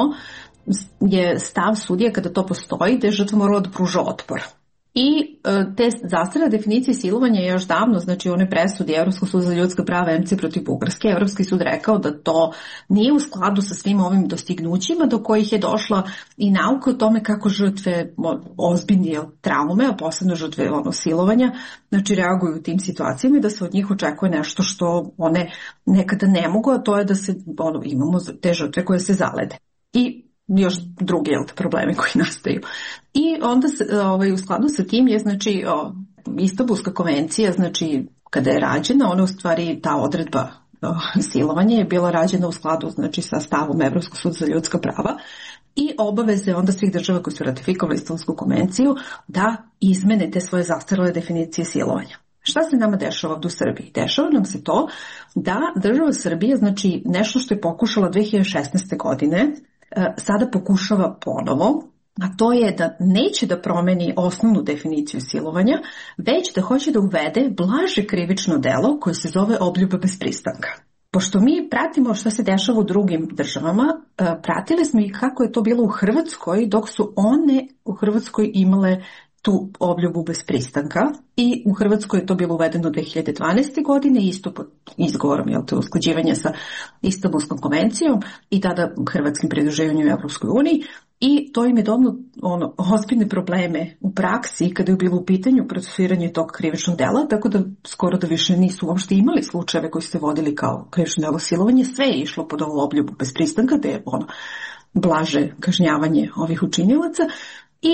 je stav sudija kada to postoji da je žrtva morala da pruža otpor. I te zastarjele definicije silovanja je još davno, znači one presudi Evropskog suda za ljudska prava em ce protiv Bugarske, Evropski sud rekao da to nije u skladu sa svim ovim dostignućima do kojih je došla i nauka o tome kako žrtve ozbiljne traume, a posebno žrtve ono, silovanja, znači reaguju u tim situacijama i da se od njih očekuje nešto što one nekada ne mogu, a to je da se ono, imamo te žrtve koje se zalede. I još drugi problemi koji nastaju. I onda se, ovaj, u skladu sa tim je znači o, Istanbulska konvencija, znači kada je rađena, ona u stvari ta odredba o, silovanja je bila rađena u skladu znači sa stavom Evropskog suda za ljudska prava i obaveze onda svih država koji su ratifikovali Istanbulsku konvenciju da izmene te svoje zastarjele definicije silovanja. Šta se nama dešava ovdje u Srbiji? Dešava nam se to da država Srbije, znači nešto što je pokušala dve hiljade šesnaeste. godine, sada pokušava ponovo, a to je da neće da promeni osnovnu definiciju silovanja, već da hoće da uvede blaže krivično delo koje se zove obljuba bez pristanka. Pošto mi pratimo šta se dešava u drugim državama, pratili smo i kako je to bilo u Hrvatskoj, dok su one u Hrvatskoj imale tu obljubu bez pristanka i u Hrvatskoj je to bilo uvedeno dve hiljade dvanaeste. godine isto pod izgovorom, jel to usklađivanje sa Istanbulskom konvencijom i tada hrvatskim pridruživanjem u Evropskoj uniji i to im je donelo ono, ozbiljne probleme u praksi kada je bilo u pitanju procesuiranje tog krivičnog dela, tako da skoro da više nisu uopšte imali slučajeve koji ste vodili kao krivično delo silovanje, sve je išlo pod ovu obljubu bez pristanka, da je ono blaže kažnjavanje ovih učinilaca i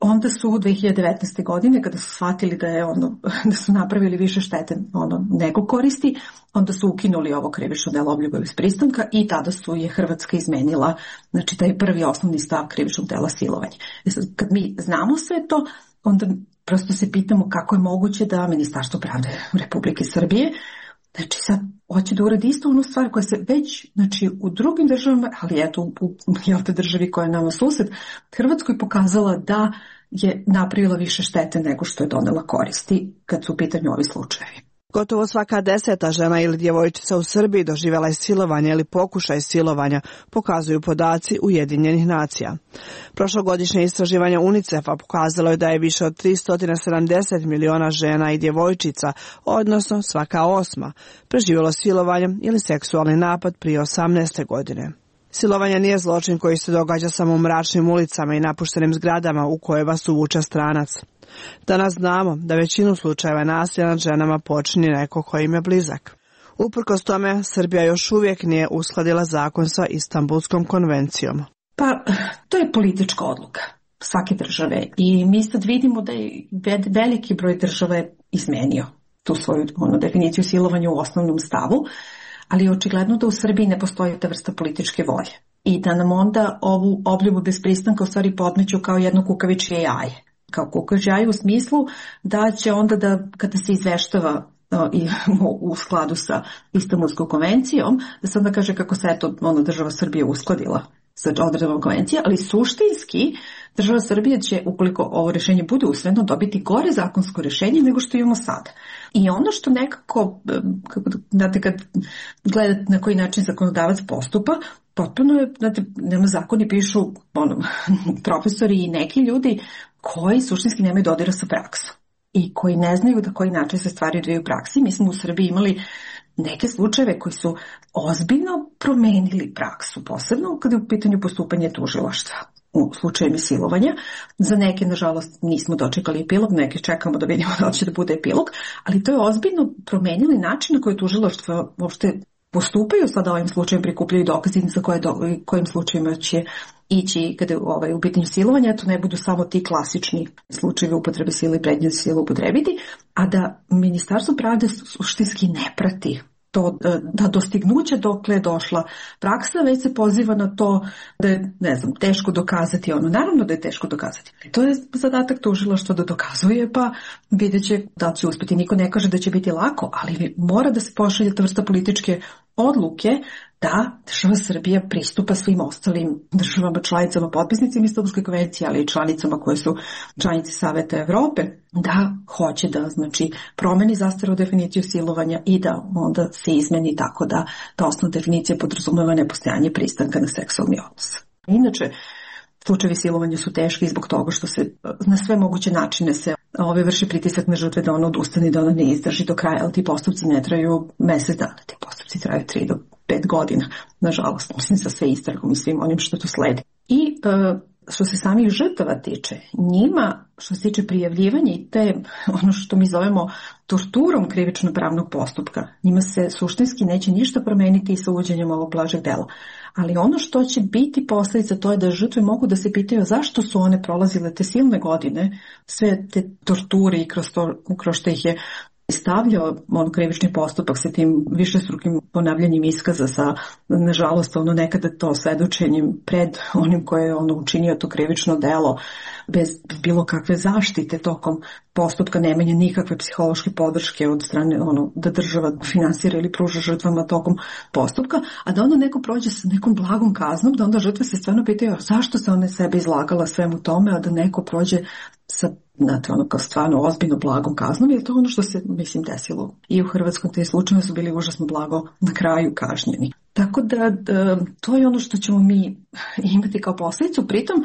onda su dve hiljade devetnaeste. godine, kada su shvatili da, je ono, da su napravili više štete ono, nego koristi, onda su ukinuli ovo krivično delo obljuba bez pristanka i tada su je Hrvatska izmenila, znači taj prvi osnovni stav krivičnog dela silovanja. Kad mi znamo sve to, onda prosto se pitamo kako je moguće da Ministarstvo pravde Republike Srbije, znači sad hoće da uradi isto onu stvar koja se već, znači u drugim državama, ali eto u, u jel te državi koja je nama sused, Hrvatskoj pokazala da je napravila više štete nego što je donela koristi kad su u pitanju ovi slučajevi. Gotovo svaka deseta žena ili djevojčica u Srbiji doživjela je silovanje ili pokušaj silovanja, pokazuju podaci Ujedinjenih nacija. Prošlogodišnje istraživanje UNICEF-a pokazalo je da je više od tristo sedamdeset miliona žena i djevojčica, odnosno svaka osma, preživjelo silovanje ili seksualni napad prije osamnaeste. godine. Silovanje nije zločin koji se događa samo u mračnim ulicama i napuštenim zgradama u koje vas uvuče stranac. Danas znamo da većinu slučajeva nasilja nad ženama počini neko ko im je blizak. Uprkos tome, Srbija još uvijek nije uskladila zakon sa Istanbulskom konvencijom. Pa, to je politička odluka svake države i mi sad vidimo da je veliki broj država izmenio tu svoju ono, definiciju silovanja u osnovnom stavu, ali je očigledno da u Srbiji ne postoji ta vrsta političke volje i da nam onda ovu obljubu bez pristanka u stvari podmeću kao jedno kukavičje jaje. Kao kukavičje jaje u smislu da će onda da kada se izveštava i u skladu sa Istanbulskom konvencijom, da se onda kaže kako se eto ono, država Srbije uskladila sa odredbama konvencije, ali suštinski država Srbije će, ukoliko ovo rješenje bude usvojeno, dobiti gore zakonsko rješenje nego što imamo sada. I ono što nekako, kako, znate, kad gledate na koji način zakonodavac postupa, potpuno je, znate, nema zakoni, pišu ono, profesori i neki ljudi koji suštinski nemaju dodira sa praksom i koji ne znaju da koji način se stvari odvijaju u praksi. Mi smo u Srbiji imali neke slučajeve koji su ozbiljno promenili praksu, posebno kada je u pitanju postupanje tužilaštva u slučajevima silovanja. Za neke, nažalost, nismo dočekali epilog, neke čekamo da vidimo da će da bude epilog, ali to je ozbiljno promenili način na koji tužilaštva uopšte postupaju. Sada ovim slučajem prikupljaju dokaze za koje do, kojim slučajima će ići kada ovaj, u pitanju silovanja, to ne budu samo ti klasični slučajevi upotrebe sile i prednje sile upotrebiti, a da Ministarstvo pravde suštinski ne prati to, da dostignuće dokle je došla praksa, već se poziva na to da je, ne znam, teško dokazati ono. Naravno da je teško dokazati. To je zadatak tužilaštva da dokazuje, pa vidjet će da će uspjeti. Niko ne kaže da će biti lako, ali mora da se pošalje ta vrsta političke odluke da država Srbija pristupa svim ostalim državama, članicama, potpisnicima Istanbulske konvencije, ali i članicama koje su članice Saveta Evrope, da hoće da, znači, promeni zastarnu definiciju silovanja i da onda se izmeni tako da ta osnovna definicija podrazumeva nepostojanje pristanka na seksualni odnos. Inače, slučajevi silovanja su teški zbog toga što se na sve moguće načine se ove vrši pritisak na žrtve da ona odustane, da ona ne izdrži do kraja, ali ti postupci ne traju mjesec dana, ti postupci traju tri do pet godina, nažalost, mislim sa sve istragom i svim onim što tu sledi. I e, što se samih žrtava tiče, njima, što se tiče prijavljivanja i te, ono što mi zovemo torturom krivično-pravnog postupka, njima se suštinski neće ništa promeniti i sa uvođenjem ovog blažeg dela. Ali ono što će biti posljedica, to je da žrtve mogu da se pitaju zašto su one prolazile te silne godine, sve te torture i kroz, to, kroz što ih je stavljao on krivični postupak sa tim višestrukim ponavljanjem iskaza, sa, nažalost, ono nekada to svedočenjem pred onim koje je ono učinio to krivično delo, bez bilo kakve zaštite tokom postupka, nemanja nikakve psihološke podrške od strane ono da država finansira ili pruža žrtvama tokom postupka, a da onda neko prođe sa nekom blagom kaznom, da onda žrtve se stvarno pitaju zašto se ona sebe izlagala svemu tome, a da neko prođe sa, znate, ono kao stvarno ozbiljno blagom kaznom, jer to ono što se, mislim, desilo i u Hrvatskom, te slučajeve su bili užasno blago na kraju kažnjeni. Tako da, da to je ono što ćemo mi imati kao posljedicu. Pritom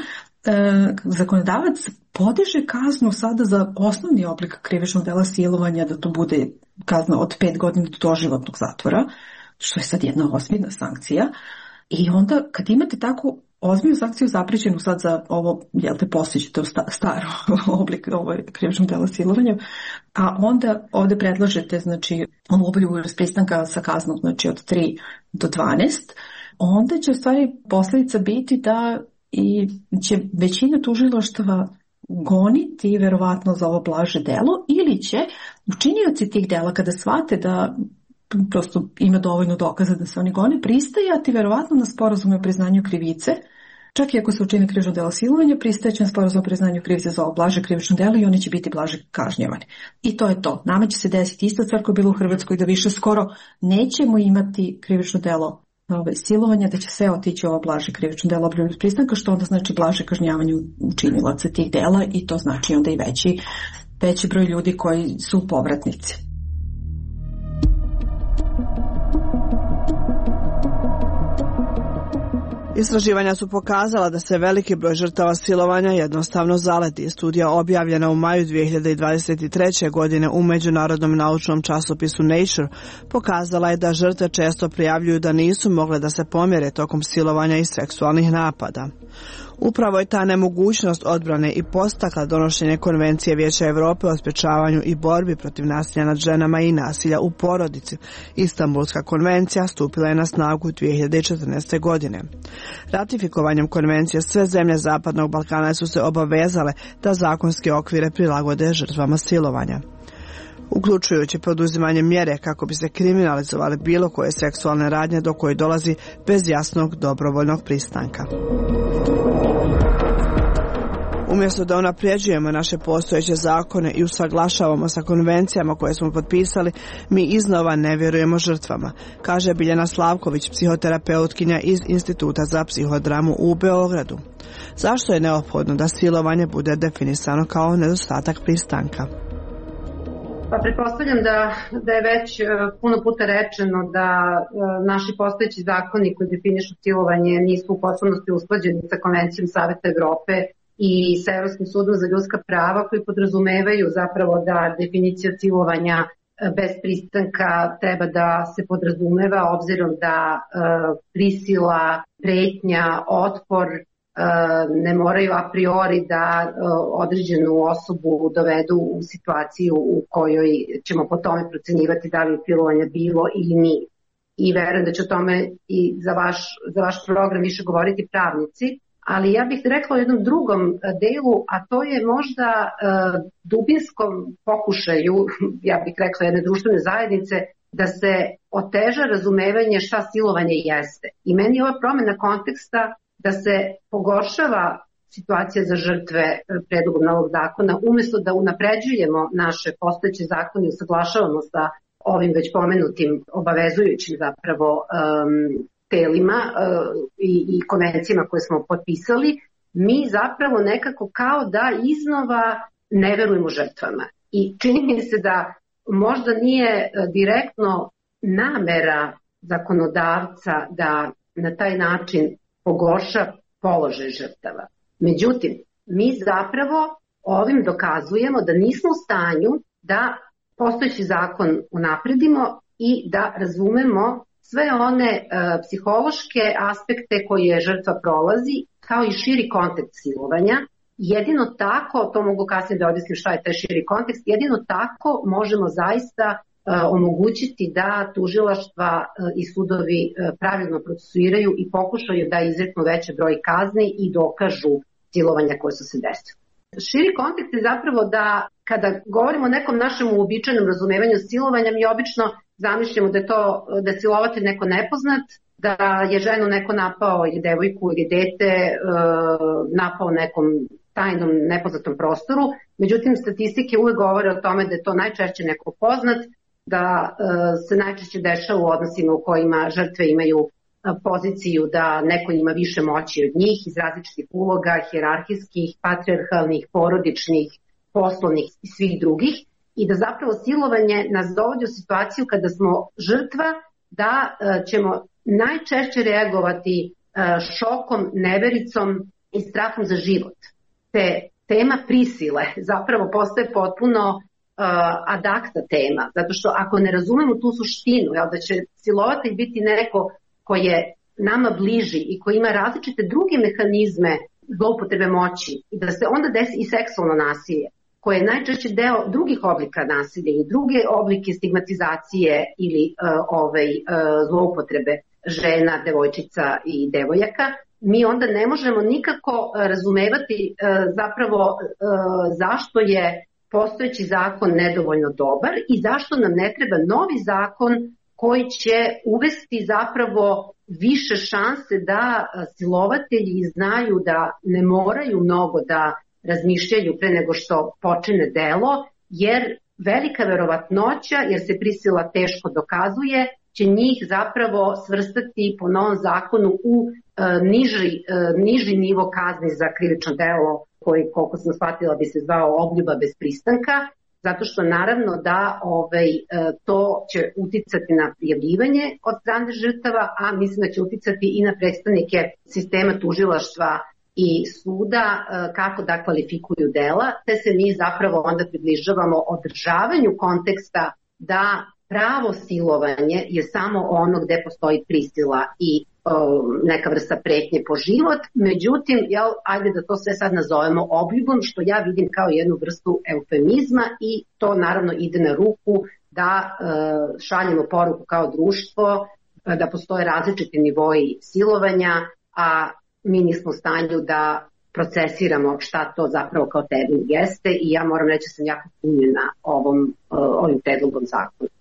e, zakonodavac podiže kaznu sada za osnovni oblik krivičnog dela silovanja, da to bude kazna od pet godina do doživotnog zatvora, što je sad jedna ozbiljna sankcija. I onda kad imate tako ozbiljnu sankciju zapričenu sad za ovo, jel te postićete u staro oblik ovo krivičnog dela silovanja, a onda ovdje predlažete, znači, ovu obljubu bez pristanka sa kaznom, znači, od tri do dvanaest, onda će u stvari posljedica biti da i će većina tužilaštava goniti verovatno za ovo blaže delo, ili će učinioci tih dela kada shvate da prosto ima dovoljno dokaza da se oni gone, pristajati verovatno na sporazume o priznanju krivice. Čak i ako se učini krivično delo silovanja, pristajeće na sporazum o priznanju krivice za ovo blaže krivično delo i oni će biti blaže kažnjavani. I to je to. Nama će se desiti ista stvar koja je bila u Hrvatskoj, da više skoro nećemo imati krivično delo ove, silovanja, da će sve otići ovo blaže krivično delo obrnuti pristanka, što onda znači blaže kažnjavanje učinilaca tih dela i to znači onda i veći, veći broj ljudi koji su povratnici. Istraživanja su pokazala da se veliki broj žrtava silovanja jednostavno zaleti. Studija objavljena u maju dvije hiljade dvadeset treće. godine u međunarodnom naučnom časopisu Nature pokazala je da žrtve često prijavljuju da nisu mogle da se pomjere tokom silovanja i seksualnih napada. Upravo je ta nemogućnost odbrane i postakla donošenje Konvencije Vijeća Europe o sprečavanju i borbi protiv nasilja nad ženama i nasilja u porodici. Istanbulska konvencija stupila je na snagu dvije hiljade četrnaeste. godine. Ratifikovanjem konvencije sve zemlje Zapadnog Balkana su se obavezale da zakonske okvire prilagode žrtvama silovanja, uključujući poduzimanje mjere kako bi se kriminalizovale bilo koje seksualne radnje do koje dolazi bez jasnog dobrovoljnog pristanka. Umjesto da unapređujemo naše postojeće zakone i usaglašavamo sa konvencijama koje smo potpisali, mi iznova ne vjerujemo žrtvama, kaže Biljana Slavković, psihoterapeutkinja iz Instituta za psihodramu u Beogradu. Zašto je neophodno da silovanje bude definisano kao nedostatak pristanka? Pa pretpostavljam da, da je već puno puta rečeno da naši postojeći zakoni koji definišu silovanje nisu u potpunosti usklađeni sa Konvencijom Saveta Evrope i sa Evropskim sudom za ljudska prava, koji podrazumevaju zapravo da definicija silovanja bez pristanka treba da se podrazumeva, obzirom da e, prisila, pretnja, otpor e, ne moraju a priori da e, određenu osobu dovedu u situaciju u kojoj ćemo po tome procenjivati da li je silovanja bilo ili nije. I verujem da će o tome i za vaš, za vaš program više govoriti pravnici. Ali ja bih rekla o jednom drugom delu, a to je možda e, dubinskom pokušaju, ja bih rekla jedne društvene zajednice, da se oteža razumevanje šta silovanje jeste. I meni je ova promjena konteksta da se pogoršava situacija za žrtve predlogom novog zakona, umjesto da unapređujemo naše postojeće zakone i usaglašavamo sa ovim već pomenutim obavezujućim zapravo um, telima uh, i, i konvencijama koje smo potpisali, mi zapravo nekako kao da iznova ne verujemo žrtvama. I čini mi se da možda nije direktno namera zakonodavca da na taj način pogorša položaj žrtava. Međutim, mi zapravo ovim dokazujemo da nismo u stanju da postojeći zakon unapredimo i da razumemo sve one e, psihološke aspekte koje žrtva prolazi, kao i širi kontekst silovanja. Jedino tako, to mogu kasnije da objasnim šta je taj širi kontekst, jedino tako možemo zaista e, omogućiti da tužilaštva e, i sudovi e, pravilno procesuiraju i pokušaju da izreknu veći broj kazni i dokažu silovanja koje su se desile. Širi kontekst je zapravo da kada govorimo o nekom našem uobičajenom razumevanju silovanja, mi obično zamišljamo da je to, da je silovatelj neko nepoznat, da je ženu neko napao ili devojku ili dete e, napao u nekom tajnom nepoznatom prostoru. Međutim, statistike uvek govore o tome da je to najčešće neko poznat, da e, se najčešće dešava u odnosima u kojima žrtve imaju poziciju da neko ima više moći od njih iz različitih uloga, hijerarhijskih, patrijarhalnih, porodičnih, poslovnih i svih drugih, i da zapravo silovanje nas dovodi u situaciju kada smo žrtva, da ćemo najčešće reagovati šokom, nevericom i strahom za život. Te tema prisile zapravo postaje potpuno uh, adakta tema, zato što ako ne razumemo tu suštinu, jel, da će silovatelj biti neko ko je nama bliži i koji ima različite druge mehanizme zloupotrebe moći, i da se onda desi i seksualno nasilje, koje je najčešće deo drugih oblika nasilja i druge oblike stigmatizacije ili uh, ovaj, uh, zloupotrebe žena, devojčica i devojaka, mi onda ne možemo nikako razumevati zapravo zašto je postojeći zakon nedovoljno dobar i zašto nam ne treba novi zakon koji će uvesti zapravo više šanse da silovatelji znaju da ne moraju mnogo da razmišljaju pre nego što počine delo, jer velika verovatnoća, jer se prisila teško dokazuje, će njih zapravo svrstati po novom zakonu u e, niži, e, niži nivo kazni za krivično delo koji, koliko sam shvatila, bi se zvao obljuba bez pristanka, zato što naravno da ovaj, e, to će uticati na prijavljivanje od strane žrtava, a mislim da će uticati i na predstavnike sistema tužilaštva i suda e, kako da kvalifikuju dela, te se mi zapravo onda približavamo održavanju konteksta da pravo silovanje je samo ono gde postoji prisila i o, neka vrsta pretnje po život. Međutim, jel, ajde da to sve sad nazovemo obljubom, što ja vidim kao jednu vrstu eufemizma i to naravno ide na ruku da e, šaljemo poruku kao društvo da postoje različiti nivoji silovanja, a mi nismo u stanju da procesiramo šta to zapravo kao termin jeste i ja moram reći da sam jako punjena ovom, ovim predlogom zakona.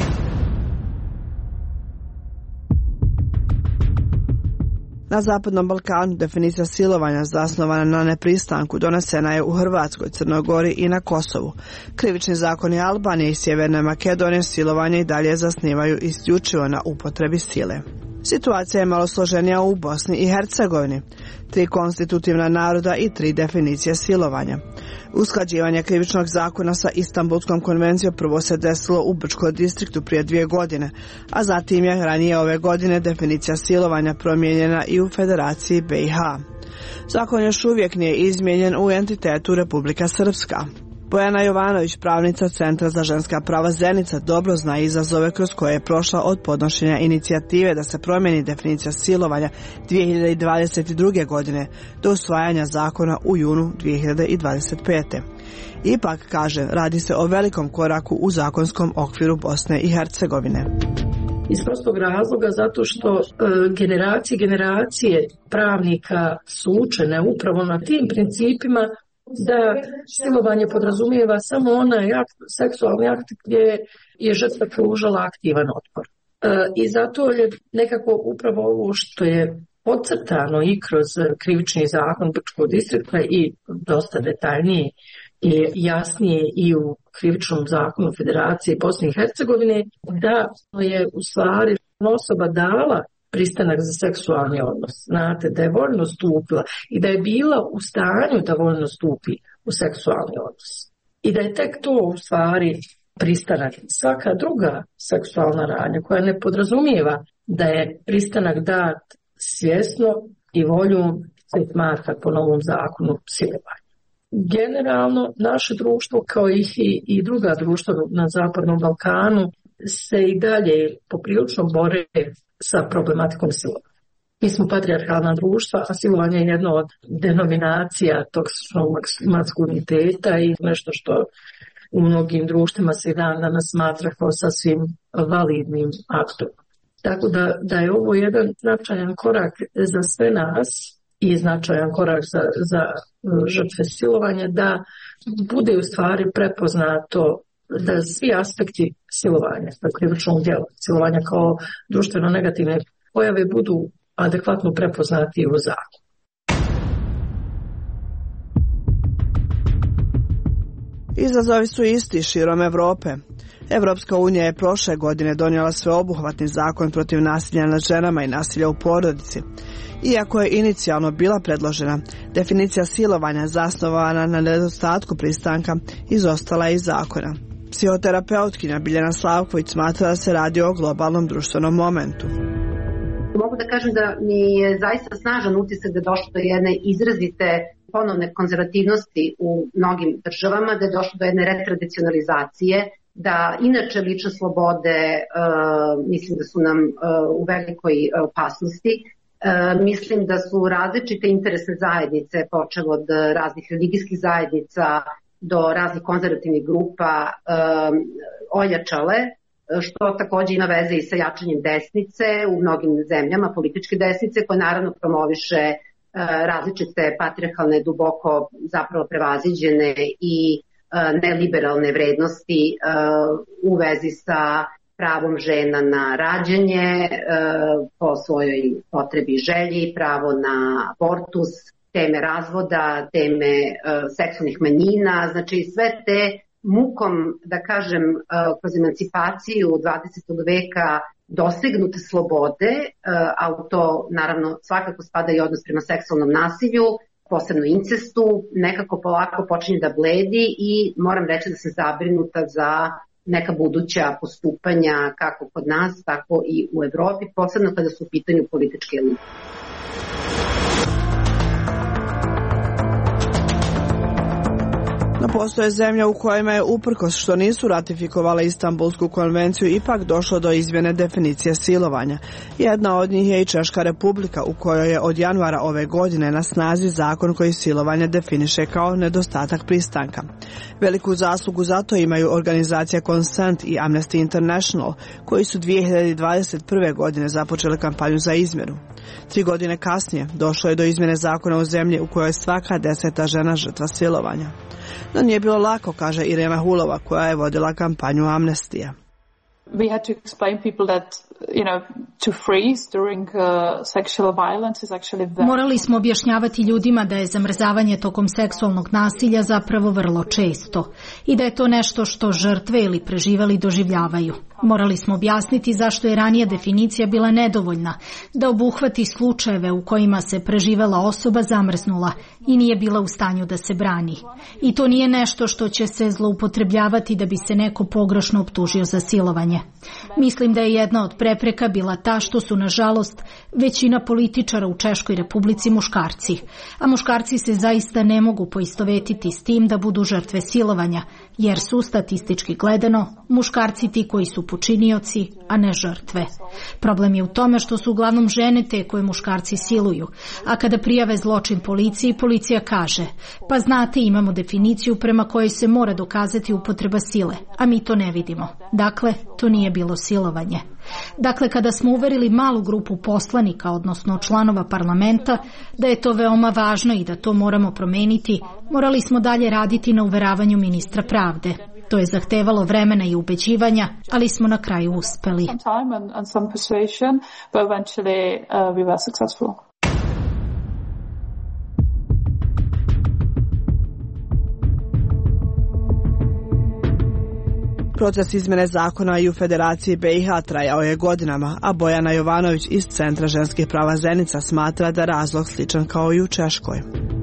Na Zapadnom Balkanu definicija silovanja zasnovana na nepristanku donesena je u Hrvatskoj, Crnoj Gori i na Kosovu. Krivični zakoni Albanije i Sjeverne Makedonije silovanje i dalje zasnivaju isključivo na upotrebi sile. Situacija je malo složenija u Bosni i Hercegovini. Tri konstitutivna naroda i tri definicije silovanja. Usklađivanje krivičnog zakona sa Istanbulskom konvencijom prvo se desilo u Brčkom distriktu prije dvije godine, a zatim je ranije ove godine definicija silovanja promijenjena i u Federaciji B i H. Zakon još uvijek nije izmijenjen u entitetu Republika Srpska. Bojana Jovanović, pravnica Centra za ženska prava Zenica, dobro zna izazove kroz koje je prošla od podnošenja inicijative da se promijeni definicija silovanja dvije hiljade dvadeset druge. godine do usvajanja zakona u junu dvije hiljade dvadeset pete. Ipak, kaže, radi se o velikom koraku u zakonskom okviru Bosne i Hercegovine. Iz prostog razloga zato što e, generacije generacije pravnika su učene upravo na tim principima da silovanje podrazumijeva samo onaj akt, seksualni akt gdje je žrtva pružala aktivan otpor. E, I zato je nekako upravo ovo što je podcrtano i kroz krivični zakon Brčkog distrikta i dosta detaljnije i jasnije i u krivičnom zakonu Federacije Bosne i Hercegovine, da je u stvari osoba dala pristanak za seksualni odnos. Znate, da je voljno stupila i da je bila u stanju da voljno stupi u seksualni odnos. I da je tek to u stvari pristanak. Svaka druga seksualna radnja koja ne podrazumijeva da je pristanak dat svjesno i voljom se smatra po novom zakonu silovanja. Generalno, naše društvo, kao i, i druga društva na Zapadnom Balkanu, se i dalje poprilično bore sa problematikom silovanja. Mi smo patrijarhalna društva, a silovanje je jedno od denominacija toksičnog maskuliniteta i nešto što u mnogim društvima se i dan danas smatra kao sasvim validnim aktom. Tako da, da je ovo jedan značajan korak za sve nas i značajan korak za, za žrtve silovanja, da bude u stvari prepoznato da svi aspekti silovanja, krivičnog djela, silovanja kao društveno negativne pojave budu adekvatno prepoznati u zakonu. Izazovi su isti širom Evrope. Evropska unija je prošle godine donijela sveobuhvatni zakon protiv nasilja nad ženama i nasilja u porodici. Iako je inicijalno bila predložena, definicija silovanja zasnovana na nedostatku pristanka izostala je iz zakona. Psihoterapeutkinja Biljana Slavković smatra da se radi o globalnom društvenom momentu. Mogu da kažem da mi je zaista snažan utisak da je došlo do jedne izrazite ponovne konzervativnosti u mnogim državama, da je došlo do jedne retradicionalizacije, da inače lične slobode uh, mislim da su nam uh, u velikoj opasnosti. Uh, mislim da su različite interesne zajednice, počev od raznih religijskih zajednica do raznih konzervativnih grupa, um, ojačale što takođe ima veze i sa jačanjem desnice u mnogim zemljama, političke desnice, koje naravno promoviše različite patrijarhalne, duboko zapravo prevaziđene i neliberalne vrednosti u vezi sa pravom žena na rađanje po svojoj potrebi i želji, pravo na abortus, teme razvoda, teme seksualnih manjina, znači sve te mukom, da kažem, kroz emancipaciju dvadesetog veka dosegnute slobode, a u to naravno svakako spada i odnos prema seksualnom nasilju, posebno incestu, nekako polako počinje da bledi i moram reći da sam zabrinuta za neka buduća postupanja kako kod nas, tako i u Evropi, posebno kada su u pitanju političke elite. No postoje zemlje u kojima je, uprkos što nisu ratifikovale Istanbulsku konvenciju, ipak došlo do izmjene definicije silovanja. Jedna od njih je i Češka Republika, u kojoj je od januara ove godine na snazi zakon koji silovanje definiše kao nedostatak pristanka. Veliku zaslugu za to imaju organizacija Consent i Amnesty International, koji su dvije hiljade dvadeset prve. godine započele kampanju za izmjenu. Tri godine kasnije došlo je do izmjene zakona u zemlji u kojoj je svaka deseta žena žrtva silovanja. No nije bilo lako, kaže Irena Hulova, koja je vodila kampanju Amnestija. We had to explain people that, you know, to freeze during uh, sexual violence is actually very... Morali smo objašnjavati ljudima da je zamrzavanje tokom seksualnog nasilja zapravo vrlo često i da je to nešto što žrtve ili preživali doživljavaju. Morali smo objasniti zašto je ranija definicija bila nedovoljna, da obuhvati slučajeve u kojima se preživela osoba zamrznula i nije bila u stanju da se brani. I to nije nešto što će se zloupotrebljavati da bi se neko pogrešno optužio za silovanje. Mislim da je jedna od prepreka bila ta što su, nažalost, većina političara u Češkoj Republici muškarci, a muškarci se zaista ne mogu poistovetiti s tim da budu žrtve silovanja, jer su, statistički gledano, muškarci ti koji su počinioci, a ne žrtve. Problem je u tome što su uglavnom žene te koje muškarci siluju, a kada prijave zločin policiji, policija kaže, pa znate, imamo definiciju prema kojoj se mora dokazati upotreba sile, a mi to ne vidimo. Dakle, to nije bilo silovanje. Dakle, kada smo uverili malu grupu poslanika, odnosno članova parlamenta, da je to veoma važno i da to moramo promeniti, morali smo dalje raditi na uveravanju ministra pravde. To je zahtevalo vremena i ubeđivanja, ali smo na kraju uspeli. Proces izmjene zakona i u Federaciji B i H trajao je godinama, a Bojana Jovanović iz Centra ženskih prava Zenica smatra da razlog sličan kao i u Češkoj.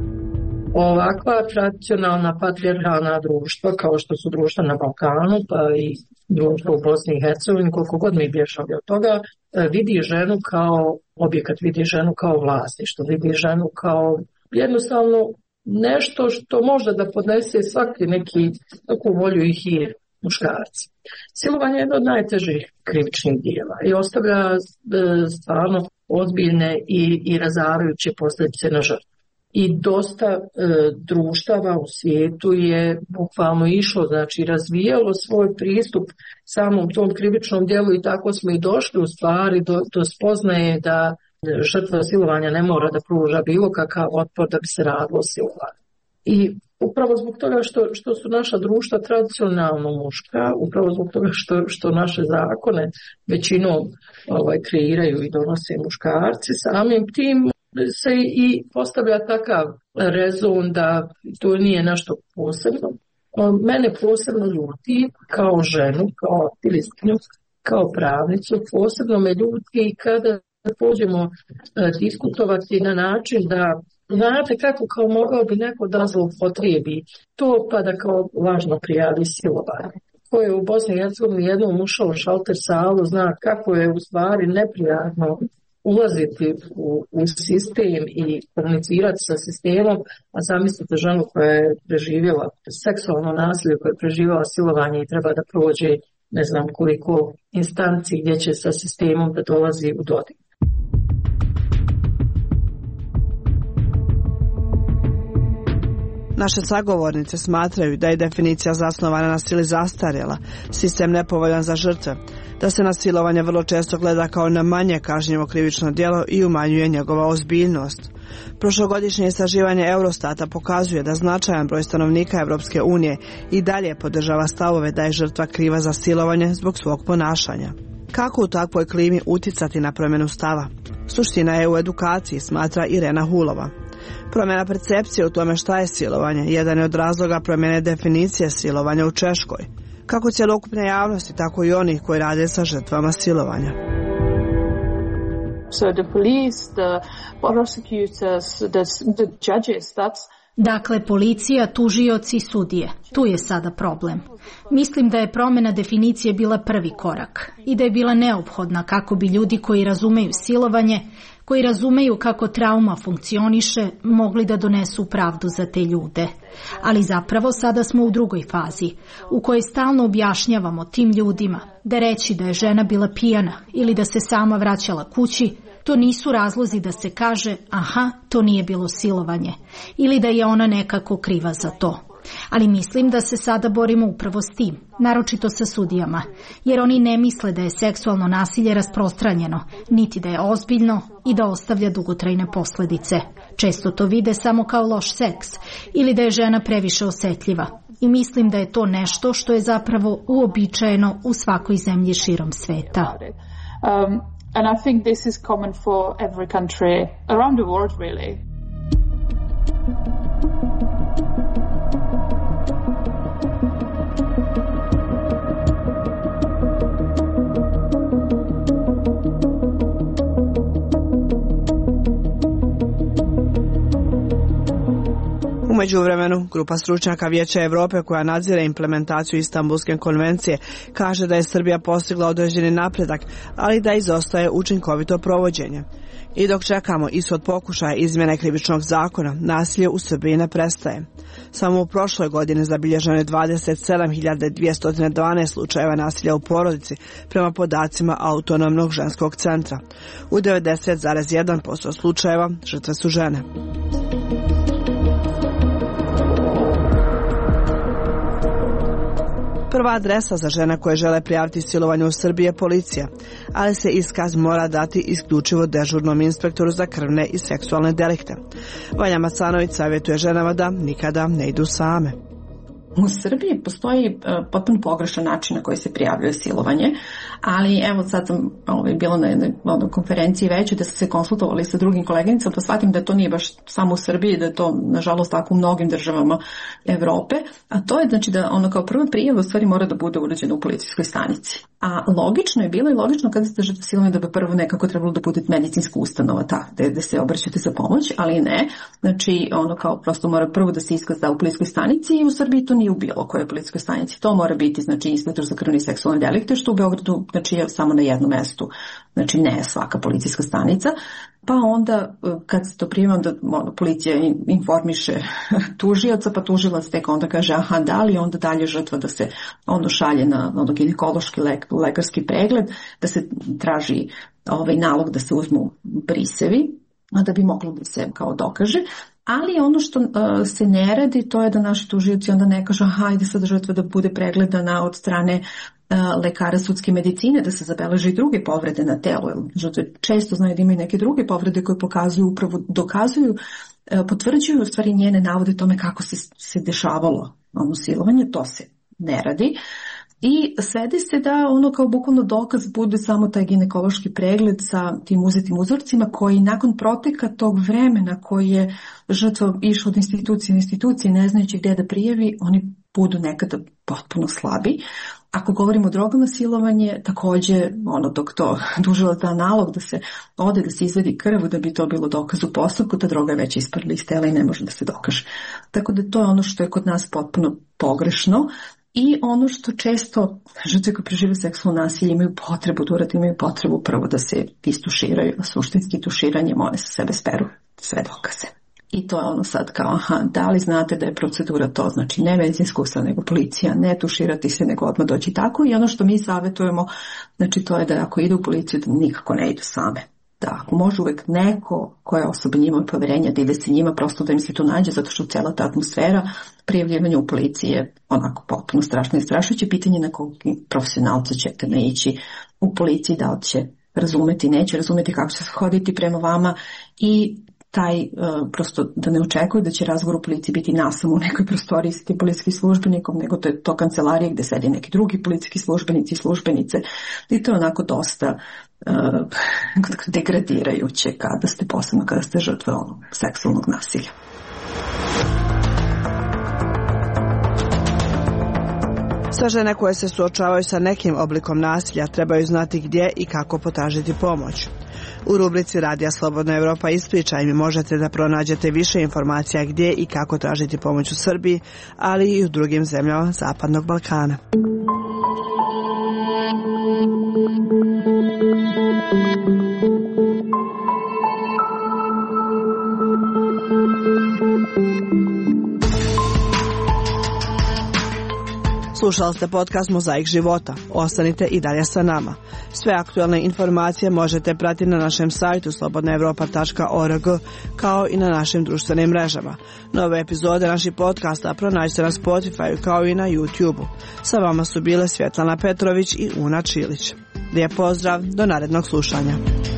Ovakva tradicionalna patrijarhalna društva, kao što su društva na Balkanu, pa i društvo u Bosni i Hercegovini, koliko god mi bježali od toga, vidi ženu kao objekat, vidi ženu kao vlasništvo, vidi ženu kao jednostavno nešto što može da podnese svaki neki takvu volju i hir muškarci. Silovanje je jedno od najtežih krivičnih dijela i ostavlja e, stvarno ozbiljne i, i razarajuće posljedice na žrtvu. I dosta e, društava u svijetu je bukvalno išlo, znači razvijalo svoj pristup samom tom krivičnom dijelu i tako smo i došli u stvari do, do spoznaje da žrtva silovanja ne mora da pruža bilo kakav otpor da bi se radilo silovanje. I upravo zbog toga što, što su naša društva tradicionalno muška, upravo zbog toga što, što naše zakone većinom ovaj, kreiraju i donose muškarci, samim tim se i postavlja takav rezon da to nije nešto posebno. Mene posebno ljuti kao ženu, kao aktivistkinju, kao pravnicu, posebno me ljuti kada pođemo diskutovati na način da znate kako kao mogao bi neko da zloupotrijebi to pa da kao lažno prijavi silovanje. Ko je u Bosni i Hercegovini jednom ušao u šalter salu zna kako je u stvari neprijatno ulaziti u, u sistem i komunicirati sa sistemom, a zamislite ženu koja je preživjela seksualno nasilje, koja je preživjela silovanje i treba da prođe ne znam koliko instanci gdje će sa sistemom da dolazi u dodir. Naše sagovornice smatraju da je definicija zasnovana na sili zastarjela, sistem nepovoljan za žrtve, da se na silovanje vrlo često gleda kao na manje kažnjivo krivično djelo i umanjuje njegova ozbiljnost. Prošlogodišnje istraživanje Eurostata pokazuje da značajan broj stanovnika Evropske unije i dalje podržava stavove da je žrtva kriva za silovanje zbog svog ponašanja. Kako u takvoj klimi uticati na promjenu stava? Suština je u edukaciji, smatra Irena Hulova. Promjena percepcije u tome šta je silovanje jedan je od razloga promjene definicije silovanja u Češkoj. Kako cjelokupne javnosti, tako i onih koji rade sa žrtvama silovanja. So the police, the prosecutors, the, the judges, that's Dakle, policija, tužioci, sudije. Tu je sada problem. Mislim da je promjena definicije bila prvi korak i da je bila neophodna kako bi ljudi koji razumeju silovanje, koji razumeju kako trauma funkcioniše, mogli da donesu pravdu za te ljude. Ali zapravo sada smo u drugoj fazi, u kojoj stalno objašnjavamo tim ljudima da reći da je žena bila pijana ili da se sama vraćala kući, to nisu razlozi da se kaže, aha, to nije bilo silovanje, ili da je ona nekako kriva za to. Ali mislim da se sada borimo upravo s tim, naročito sa sudijama, jer oni ne misle da je seksualno nasilje rasprostranjeno, niti da je ozbiljno i da ostavlja dugotrajne posljedice. Često to vide samo kao loš seks ili da je žena previše osjetljiva. I mislim da je to nešto što je zapravo uobičajeno u svakoj zemlji širom sveta. Um, and I think this is common for every country around the world, really. U međuvremenu, grupa stručnjaka Vijeća Europe koja nadzire implementaciju Istanbulske konvencije kaže da je Srbija postigla određeni napredak, ali da izostaje učinkovito provođenje. I dok čekamo ishod pokušaja izmjene krivičnog zakona, nasilje u Srbiji ne prestaje. Samo u prošloj godini zabilježeno je dvadeset sedam hiljada dvjesto dvanaest slučajeva nasilja u porodici prema podacima Autonomnog ženskog centra. U devedeset zarez jedan posto slučajeva žrtve su žene. Prva adresa za žene koje žele prijaviti silovanje u Srbiji je policija, ali se iskaz mora dati isključivo dežurnom inspektoru za krvne i seksualne delikte. Vanja Macanović savjetuje ženama da nikada ne idu same. U Srbiji postoji uh, potpuno pogrešan način na koji se prijavljuje silovanje, ali evo sad sam ovaj, bila na jednoj ono, konferenciji većoj da sam se konsultovali sa drugim koleginicama, pa shvatim da to nije baš samo u Srbiji, da je to nažalost tako u mnogim državama Evrope, a to je znači da ono kao prva prijava u stvari mora da bude urađena u policijskoj stanici. A logično je bilo i logično kada ste žrtva silovanja da bi prvo nekako trebalo da bude medicinska ustanova ta, da, da se obraćate za pomoć, ali ne, znači ono kao prosto mora prvo da se iskaz da u policijskoj stanici i u Srbiji to nije u bilo kojoj policijskoj stanici. To mora biti znači inspektor za krvne i seksualne delikte, što u Beogradu znači je samo na jednom mjestu, znači ne svaka policijska stanica. Pa onda kad se to prijema da ono, policija informiše tužioca, pa tužilac tek onda kaže aha da li, onda dalje žrtva da se ono šalje na ono, ginekološki lek, lekarski pregled, da se traži ovaj nalog da se uzmu brisevi, da bi moglo da se kao dokaže. Ali ono što uh, se ne radi, to je da naši tužioci onda ne kažu hajde sad žrtva da bude pregledana od strane uh, lekara sudske medicine, da se zabeleže i druge povrede na telu. Žrtve često znaju da imaju neke druge povrede koje pokazuju, upravo dokazuju, uh, potvrđuju u stvari njene navode tome kako se, se dešavalo ono silovanje, to se ne radi. I svede se da ono kao bukvalno dokaz bude samo taj ginekološki pregled sa tim uzetim uzorcima koji nakon proteka tog vremena koji je žrtva išla od institucije u institucije ne znajući gdje da prijavi, oni budu nekada potpuno slabi. Ako govorimo o drogama silovanje, također ono dok to tužilac da nalog da se ode, da se izvedi krv, da bi to bilo dokaz u postupku, ta droga je već ispadla iz tela i ne može da se dokaže. Tako da to je ono što je kod nas potpuno pogrešno. I ono što često žrtve koje prežive seksualno nasilje imaju potrebu da urade, imaju potrebu prvo da se istuširaju, a suštinski tuširanjem one sa sebe speru sve dokaze. I to je ono sad kao, aha, da li znate da je procedura to, znači ne medicinska ustanova, nego policija, ne tuširati se, nego odmah doći tako. I ono što mi savjetujemo, znači to je da ako idu u policiju, da nikako ne idu same. da ako može uvek neko koja osoba njima je poverenja da ide se njima, prosto da im se to nađe, zato što cijela ta atmosfera prijavljivanja u policiji je onako potpuno strašno i strašujuće. Pitanje na kog profesionalca ćete naići u policiji, da li će razumeti, neće razumeti kako će se hoditi prema vama i taj uh, prosto da ne očekuje da će razgovor u policiji biti nasam u nekoj prostoriji sa tim policijskim službenikom, nego to je to kancelarija gde sedi neki drugi policijski službenici i službenice i to je onako dosta uh, degradirajuće kada ste, posebno kada ste žrtve onog seksualnog nasilja. Sve žene koje se suočavaju sa nekim oblikom nasilja trebaju znati gdje i kako potražiti pomoć. U rubrici Radija Slobodna Evropa Ispričaj mi možete da pronađete više informacija gdje i kako tražiti pomoć u Srbiji, ali i u drugim zemljama Zapadnog Balkana. Slušali ste podcast Mozaik života. Ostanite i dalje sa nama. Sve aktualne informacije možete pratiti na našem sajtu slobodna evropa tačka org kao i na našim društvenim mrežama. Nove epizode naših podcasta pronađite na Spotify kao i na YouTube-u. Sa vama su bile Svjetlana Petrović i Una Čilić. Lijep pozdrav, do narednog slušanja.